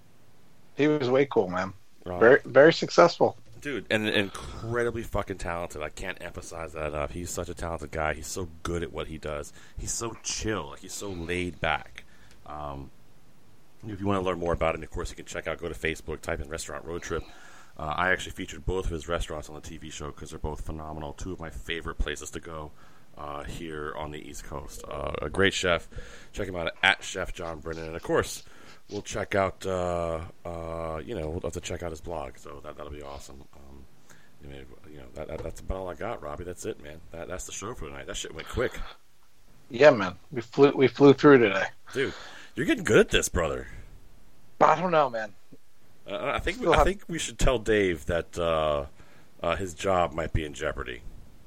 He was way cool, man. Oh. Very, very successful. Dude, and incredibly fucking talented. I can't emphasize that enough. He's such a talented guy. He's so good at what he does. He's so chill. Like, he's so laid back. Um, if you want to learn more about him, of course, you can check out, go to Facebook, type in Restaurant Road Trip. Uh, I actually featured both of his restaurants on the T V show because they're both phenomenal. Two of my favorite places to go uh, here on the East Coast. Uh, a great chef. Check him out at Chef John Brennan. And, of course, we'll check out, uh, uh, you know, we'll have to check out his blog, so that, that'll be awesome. Um, you know, you know that, that, that's about all I got, Robbie. That's it, man. That, that's the show for tonight. That shit went quick. Yeah, man. We flew, we flew through today. Dude, you're getting good at this, brother. I don't know, man. Uh, I think we, Still I have... think we should tell Dave that uh, uh, his job might be in jeopardy.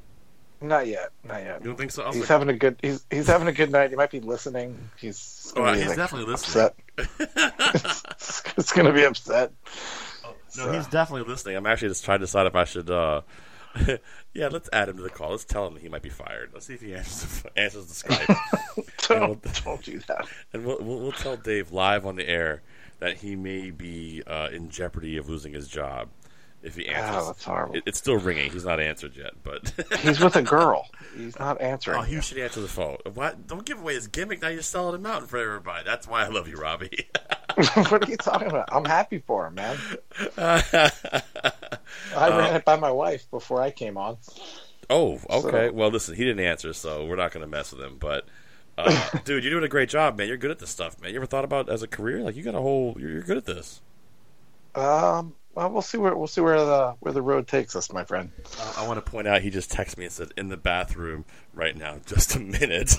Not yet, not yet. You don't think so? He's like... having a good. He's he's having a good night. He might be listening. He's. Oh, he's like, definitely listening. Upset. it's, it's going to be upset. Oh, no, so. He's definitely listening. I'm actually just trying to decide if I should. Uh, yeah, let's add him to the call. Let's tell him he might be fired. Let's see if he answers the, answers the Skype. don't, we'll, don't do that. And we'll, we'll we'll tell Dave live on the air that he may be uh, in jeopardy of losing his job if he answers. Oh, that's horrible. It, it's still ringing. He's not answered yet, but he's with a girle. He's not answering. Oh, he should answer the phone. What? Don't give away his gimmick. Now you're selling him out in front of everybody. That's why I love you, Robbie. What are you talking about? I'm happy for him, man. I ran it by my wife before I came on. Oh, okay. So. Well, listen, he didn't answer, so we're not going to mess with him. But, uh, dude, you're doing a great job, man. You're good at this stuff, man. You ever thought about as a career? Like, you got a whole. You're, you're good at this. Um. Well, we'll see where we'll see where the where the road takes us, my friend. Uh, I want to point out he just texted me and said, "In the bathroom right now, just a minute."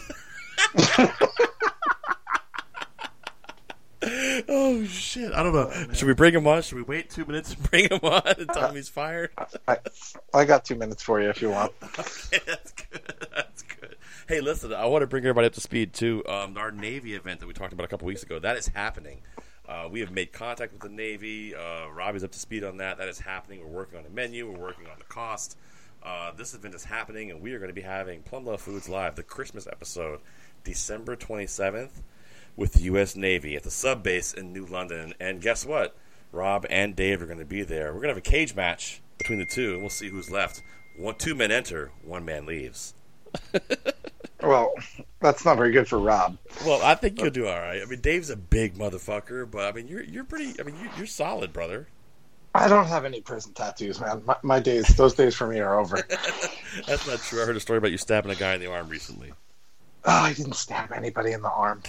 Oh shit! I don't know. Oh, should we bring him on? Should we wait two minutes and bring him on and tell him he's fired? I, I got two minutes for you if you want. Okay, that's good. That's good. Hey, listen, I want to bring everybody up to speed too. Um, our Navy event that we talked about a couple weeks ago, that is happening. Uh, we have made contact with the Navy. Uh, Robbie's up to speed on that. That is happening. We're working on the menu. We're working on the cost. Uh, this event is happening, and we are going to be having Plum Love Foods Live, the Christmas episode, December twenty-seventh, with the U S Navy at the sub base in New London. And guess what? Rob and Dave are going to be there. We're going to have a cage match between the two, and we'll see who's left. One, two men enter, one man leaves. Well, that's not very good for Rob. Well, I think you'll do all right. I mean, Dave's a big motherfucker, but I mean, you're you're pretty. I mean, you're, you're solid, brother. I don't have any prison tattoos, man. My, my days, those days for me are over. That's not true. I heard a story about you stabbing a guy in the arm recently. Oh, I didn't stab anybody in the arm.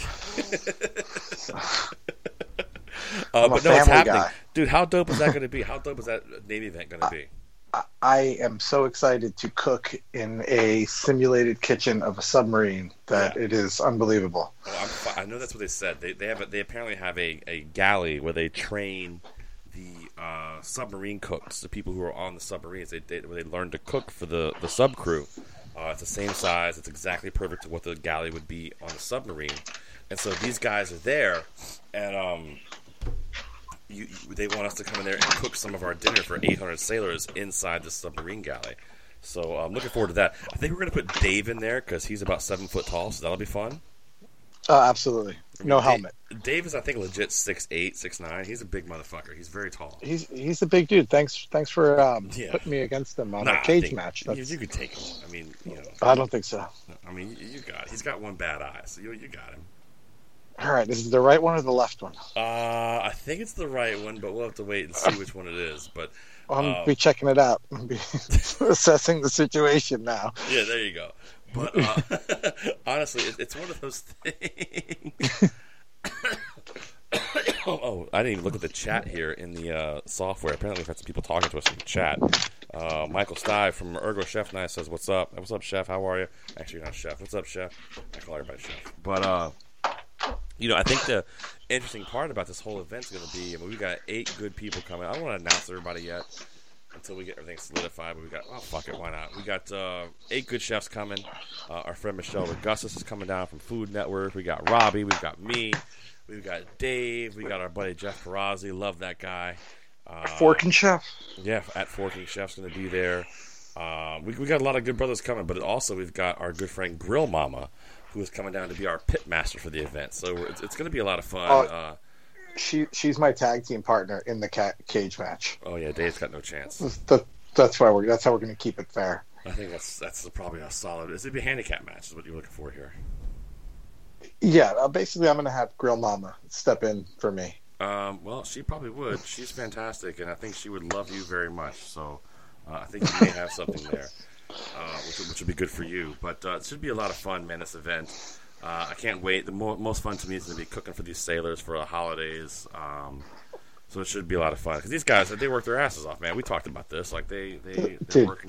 uh, but no, it's happening. Guy. Dude, how dope is that going to be? How dope is that Navy event going to be? I, I am so excited to cook in a simulated kitchen of a submarine that yeah. it is unbelievable. Oh, I'm, I know that's what they said. They they have a, they apparently have a, a galley where they train the uh, submarine cooks, the people who are on the submarines. They they, where they learn to cook for the, the sub crew. Uh, it's the same size. It's exactly perfect to what the galley would be on a submarine. And so these guys are there, and um, you, you, they want us to come in there and cook some of our dinner for eight hundred sailors inside the submarine galley. So I'm looking forward to that. I think we're going to put Dave in there because he's about seven foot tall, so that'll be fun. Uh, absolutely. I mean, no Dave, helmet. Dave is, I think, legit six eight, six nine. He's a big motherfucker. He's very tall. He's he's a big dude. Thanks thanks for um, yeah. putting me against him on nah, a cage think, match. You, you could take him. I mean, you know. I don't think so. I mean, you, you got it. He's got one bad eye, so you you got him. All right, this is the right one or the left one? Uh, I think it's the right one, but we'll have to wait and see which one it is. But well, I'm um, gonna be checking it out. I'm be assessing the situation now. Yeah, there you go. But uh, honestly, it, it's one of those things. oh, I didn't even look at the chat here in the uh, software. Apparently, we've had some people talking to us in the chat. Uh, Michael Stive from Ergo Chef Nice says, "What's up? What's up, Chef? How are you?" Actually, you're not Chef. What's up, Chef? I call everybody Chef. But uh, you know, I think the interesting part about this whole event's going to be, I mean, we've got eight good people coming. I don't want to announce everybody yet until we get everything solidified, but we got, oh, fuck it, why not? We got uh, eight good chefs coming. Uh, our friend Michelle Augustus is coming down from Food Network. We got Robbie. We've got me. We've got Dave. We got our buddy Jeff Perazzi. Love that guy. Uh, Forking Chef. Yeah, at Forking Chef's going to be there. Uh, we, we got a lot of good brothers coming, but also we've got our good friend Grill Mama, who is coming down to be our pit master for the event. So it's, it's going to be a lot of fun. Oh, uh, she She's my tag team partner in the ca- cage match. Oh, yeah, Dave's got no chance. That, that's why we're. That's how we're going to keep it fair. I think that's that's probably a solid. It's going to be a handicap match is what you're looking for here. Yeah, uh, basically I'm going to have Grill Mama step in for me. Um, well, she probably would. She's fantastic, and I think she would love you very much. So uh, I think you may have something there, uh, which, which would be good for you. But uh, it should be a lot of fun, man, this event. Uh, I can't wait. The mo- most fun to me is going to be cooking for these sailors for the holidays. Um, so it should be a lot of fun. Because these guys, they work their asses off, man. We talked about this. Like, they, they, they're Dude, working.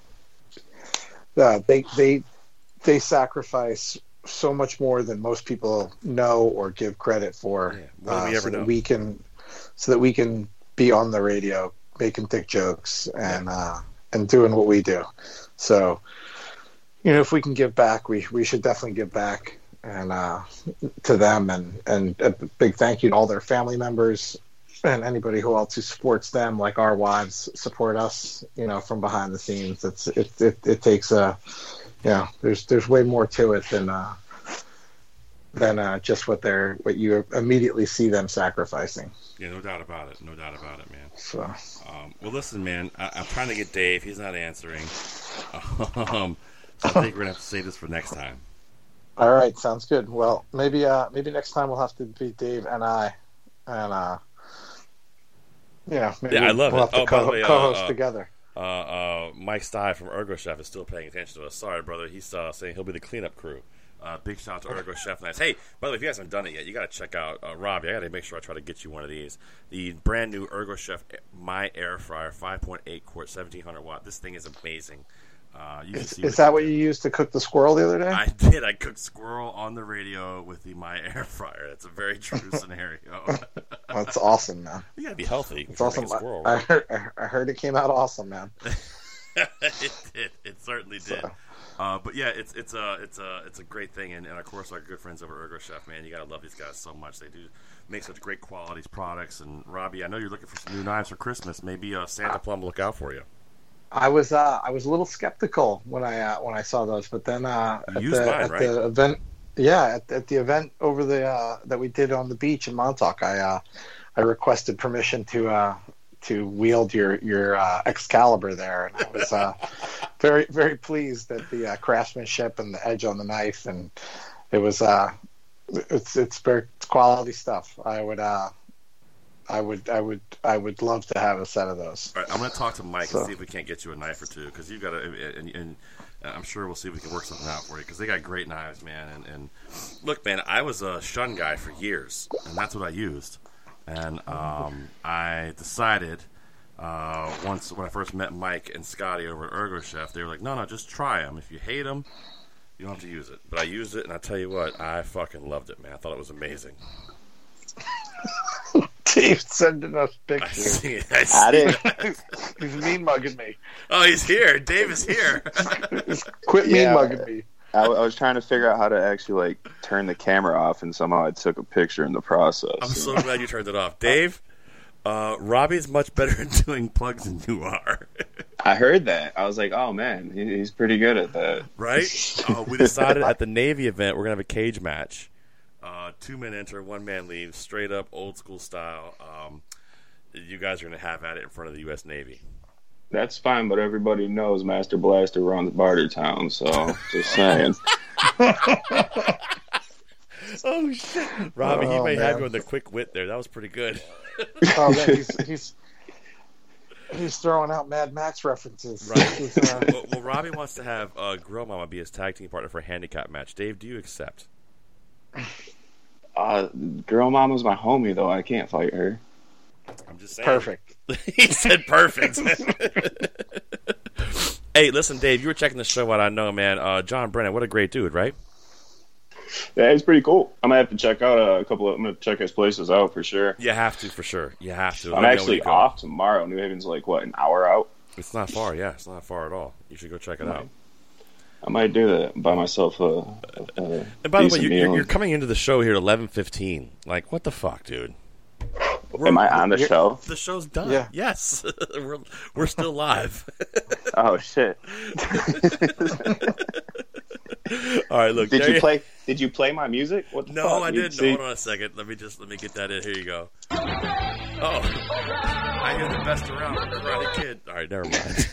They, uh, they, they, they sacrifice so much more than most people know or give credit for, yeah, uh, we so that we can, so that we can be on the radio making thick jokes and yeah. uh, and doing what we do. So, you know, if we can give back, we, we should definitely give back and uh, to them, and, and a big thank you to all their family members and anybody who else who supports them, like our wives support us, you know, from behind the scenes. It's it it, it takes a, you know, there's there's way more to it than uh, than uh, just what they're what you immediately see them sacrificing. Yeah, no doubt about it. No doubt about it, man. So, um, well, listen, man, I, I'm trying to get Dave. He's not answering. Um, so I think we're gonna have to save this for next time. All right, sounds good. Well, maybe uh, maybe next time we'll have to be Dave and I, and uh, you know, maybe yeah, I love we'll it. have to Oh, co- by the way, uh, co-host uh, together. Uh, uh, Mike Stive from Ergo Chef is still paying attention to us. Sorry, brother. He's uh, saying he'll be the cleanup crew. Uh, big shout out to Ergo Chef Nice. Hey, by the way, if you guys haven't done it yet, you got to check out uh, Robbie. I got to make sure I try to get you one of these. The brand new Ergo Chef My Air Fryer, five point eight quart, seventeen hundred watt. This thing is amazing. Uh, you is see is that what you used to cook the squirrel the other day? I did. I cooked squirrel on the radio with the My Air Fryer. That's a very true scenario. That's awesome, man. You got to be healthy. It's awesome. Squirrel, I, right? I, heard, I heard it came out awesome, man. It did. It certainly did. So. Uh, but yeah, it's it's a it's a it's a great thing, and, and of course our good friends over at Ergo Chef, man, you gotta love these guys so much. They do make such great quality products. And Robbie, I know you're looking for some new knives for Christmas. Maybe uh, Santa Plum will look out for you. I was uh, I was a little skeptical when I uh, when I saw those, but then uh, at, used the, mine, at right? the event, yeah, at, at the event over the uh, that we did on the beach in Montauk, I uh, I requested permission to uh, to wield your your uh, Excalibur there, and I was uh, very very pleased at the uh, craftsmanship and the edge on the knife, and it was uh, it's it's very it's quality stuff. I would uh, I would, I would, I would love to have a set of those. All right, I'm going to talk to Mike So- and see if we can't get you a knife or two, because you've got to, and, and I'm sure we'll see if we can work something out for you, because they got great knives, man. And, and look, man, I was a shun guy for years, and that's what I used. And um, I decided uh, once when I first met Mike and Scotty over at Ergo Chef, they were like, no, no, just try them. If you hate them, you don't have to use it. But I used it, and I tell you what, I fucking loved it, man. I thought it was amazing. Dave's sending us I pictures. see, I see I didn't. that. He's mean mugging me. Oh, he's here. Dave is here. Quit mean Yeah. mugging me. I, I was trying to figure out how to actually like turn the camera off, and somehow I took a picture in the process. I'm so glad you turned it off. Dave, uh, Robbie's much better at doing plugs than you are. I heard that. I was like, oh man, he, he's pretty good at that. Right? Uh, we decided at the Navy event we're going to have a cage match. Uh, two men enter, one man leaves, straight up old school style. Um, you guys are going to have at it in front of the U S Navy. That's fine, but everybody knows Master Blaster runs Bartertown, so just saying. Oh, shit. Robbie, he Oh, may have man. you on the quick wit there. That was pretty good. Oh man, he's he's he's throwing out Mad Max references. Right. He's, uh, well, well, Robbie wants to have uh, Girl Mama be his tag team partner for a handicap match. Dave, do you accept? Uh, girl mama's my homie, though. I can't fight her. I'm just saying. perfect. He said perfect. Hey, listen, Dave, you were checking the show out. I know, man. Uh, John Brennan, what a great dude, right? Yeah, he's pretty cool. I'm gonna have to check out a couple of. I'm gonna check his places out for sure. You have to, for sure. You have to. Let I'm me know actually when you go. off tomorrow. New Haven's like what, an hour out. It's not far, yeah. It's not far at all. You should go check it out. I might do that. Buy myself a. a, a And by the way, decent you're, meal. you're, you're coming into the show here at eleven fifteen. Like, what the fuck, dude? We're- Am I on the you're- show? The show's done. Yeah. Yes. we're, we're still live. Oh shit! All right, look. Did there you play? Did you play my music? What the No, fuck? I You- didn't. see- Hold on a second. Let me just let me get that in. Here you go. Oh, I hear the best around from Karate Kid. All right, never mind.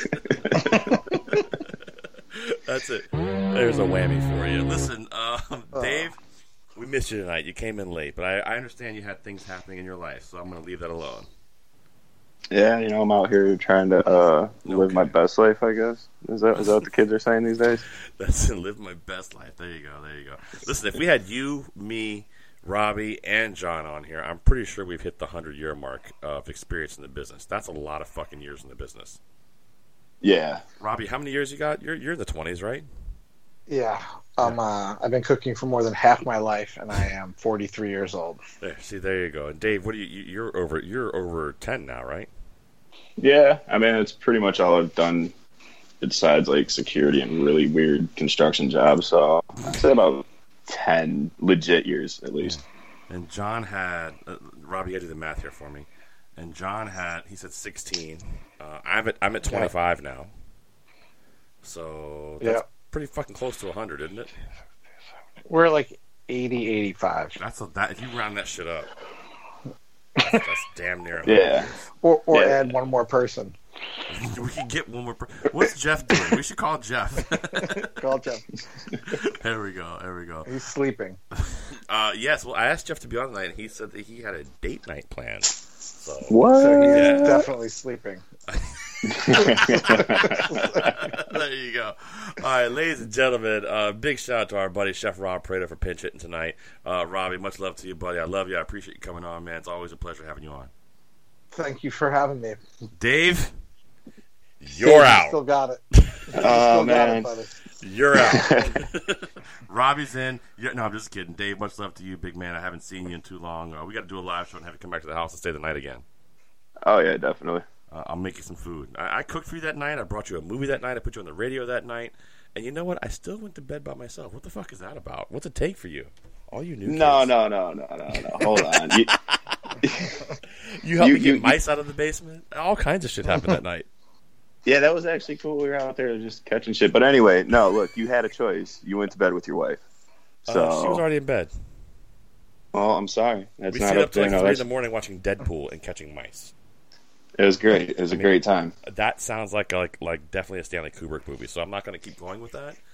That's it. There's a whammy for you. Listen, um, Dave, we missed you tonight. You came in late, but I, I understand you had things happening in your life, so I'm going to leave that alone. Yeah, you know, I'm out here trying to uh, live Okay. my best life. I guess is that is that what the kids are saying these days? That's it. Live my best life. There you go. There you go. Listen, if we had you, me, Robbie, and John on here, I'm pretty sure we've hit the hundred-year mark of experience in the business. That's a lot of fucking years in the business. Yeah, Robbie, how many years you got? You're you're in the twenties, right? Yeah, um, uh, I've been cooking for more than half my life, and I am forty-three years old. There, see, there you go. And Dave, what do you? you- You're over. You're over ten now, right? yeah. I mean, it's pretty much all I've done besides like security and really weird construction jobs. So I'd say about ten legit years at least. And John had uh, Robbie. You gotta do the math here for me. And John had. He said sixteen. Uh, I'm at. I'm at twenty-five now. So that's Yeah. pretty fucking close to a hundred, isn't it? We're like eighty, eighty-five. That's a, that. If you round that shit up, that's, that's damn near. Yeah. Or, or Yeah. add one more person. We could get one more. Per- What's Jeff doing? We should call Jeff. Call Jeff. There we go. There we go. He's sleeping. Uh, yes. Well, I asked Jeff to be on tonight, and he said that he had a date night planned. So What? So he's Yeah. definitely sleeping. there you go. All right, ladies and gentlemen, uh, big shout out to our buddy Chef Rob Prater for pinch hitting tonight. Uh, Robbie, much love to you, buddy. I love you. I appreciate you coming on, man. It's always a pleasure having you on. Thank you for having me. Dave, Dave, you're you out. Still got it. Oh Still got it, man. buddy. You're out. Robbie's in. Yeah, no, I'm just kidding. Dave, much love to you, big man. I haven't seen you in too long. Uh, we got to do a live show and have you come back to the house and stay the night again. Oh yeah, definitely. Uh, I'll make you some food. I, I cooked for you that night. I brought you a movie that night. I put you on the radio that night. And you know what? I still went to bed by myself. What the fuck is that about? What's it take for you? All you new No, kids. no, no, no, no, no. Hold on. You, You helped You- me get you- mice out of the basement? All kinds of shit happened that night. yeah, that was actually cool. We were out there just catching shit. But anyway, no. Look, you had a choice. You went to bed with your wife. So, Uh, she was already in bed. well, I'm sorry. That's We not stayed up up till there. like No, three in that's- the morning watching Deadpool and catching mice. It was great. It was a great time. That sounds like like like definitely a Stanley Kubrick movie. So I'm not going to keep going with that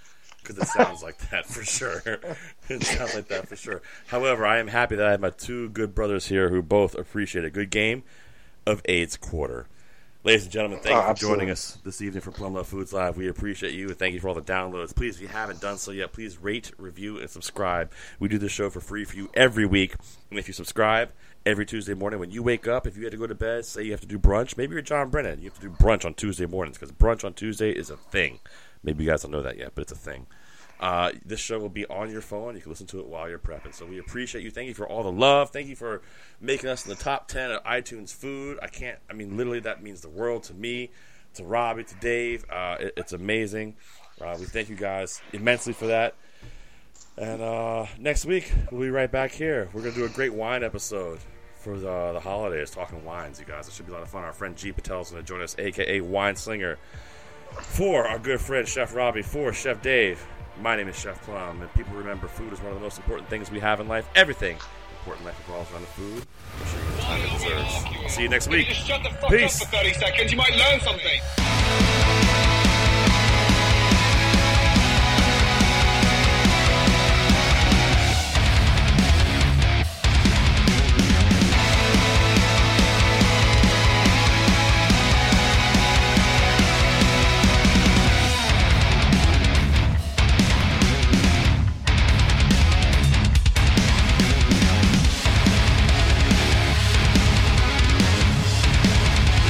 Because it sounds like that for sure. It sounds like that for sure. However, I am happy that I have my two good brothers here who both appreciate a good game of AIDS Quarter. Ladies and gentlemen, thank Oh, you for absolutely. joining us this evening for Plum Love Foods Live. We appreciate you, and thank you for all the downloads. Please, if you haven't done so yet, please rate, review, and subscribe. We do this show for free for you every week. And if you subscribe every Tuesday morning when you wake up, if you had to go to bed, say you have to do brunch, maybe you're John Brennan. You have to do brunch on Tuesday mornings because brunch on Tuesday is a thing. Maybe you guys don't know that yet, but it's a thing. Uh, this show will be on your phone. You can listen to it while you're prepping. So we appreciate you. Thank you for all the love. Thank you for making us in the top ten of iTunes food. I can't, I mean, literally that means the world to me, to Robbie, to Dave. Uh, it, it's amazing. Uh, we thank you guys immensely for that. And uh, next week, we'll be right back here. We're going to do a great wine episode for the, the holidays, talking wines, you guys. It should be a lot of fun. Our friend G. Patel's going to join us, a k a. Wine Slinger. For our good friend Chef Robbie, for Chef Dave, my name is Chef Plum, and people remember food is one of the most important things we have in life. Everything important in life revolves around the food. I'm sure you know the time it deserves. See you next week. Just shut the fuck Peace. up for thirty seconds. You might learn something.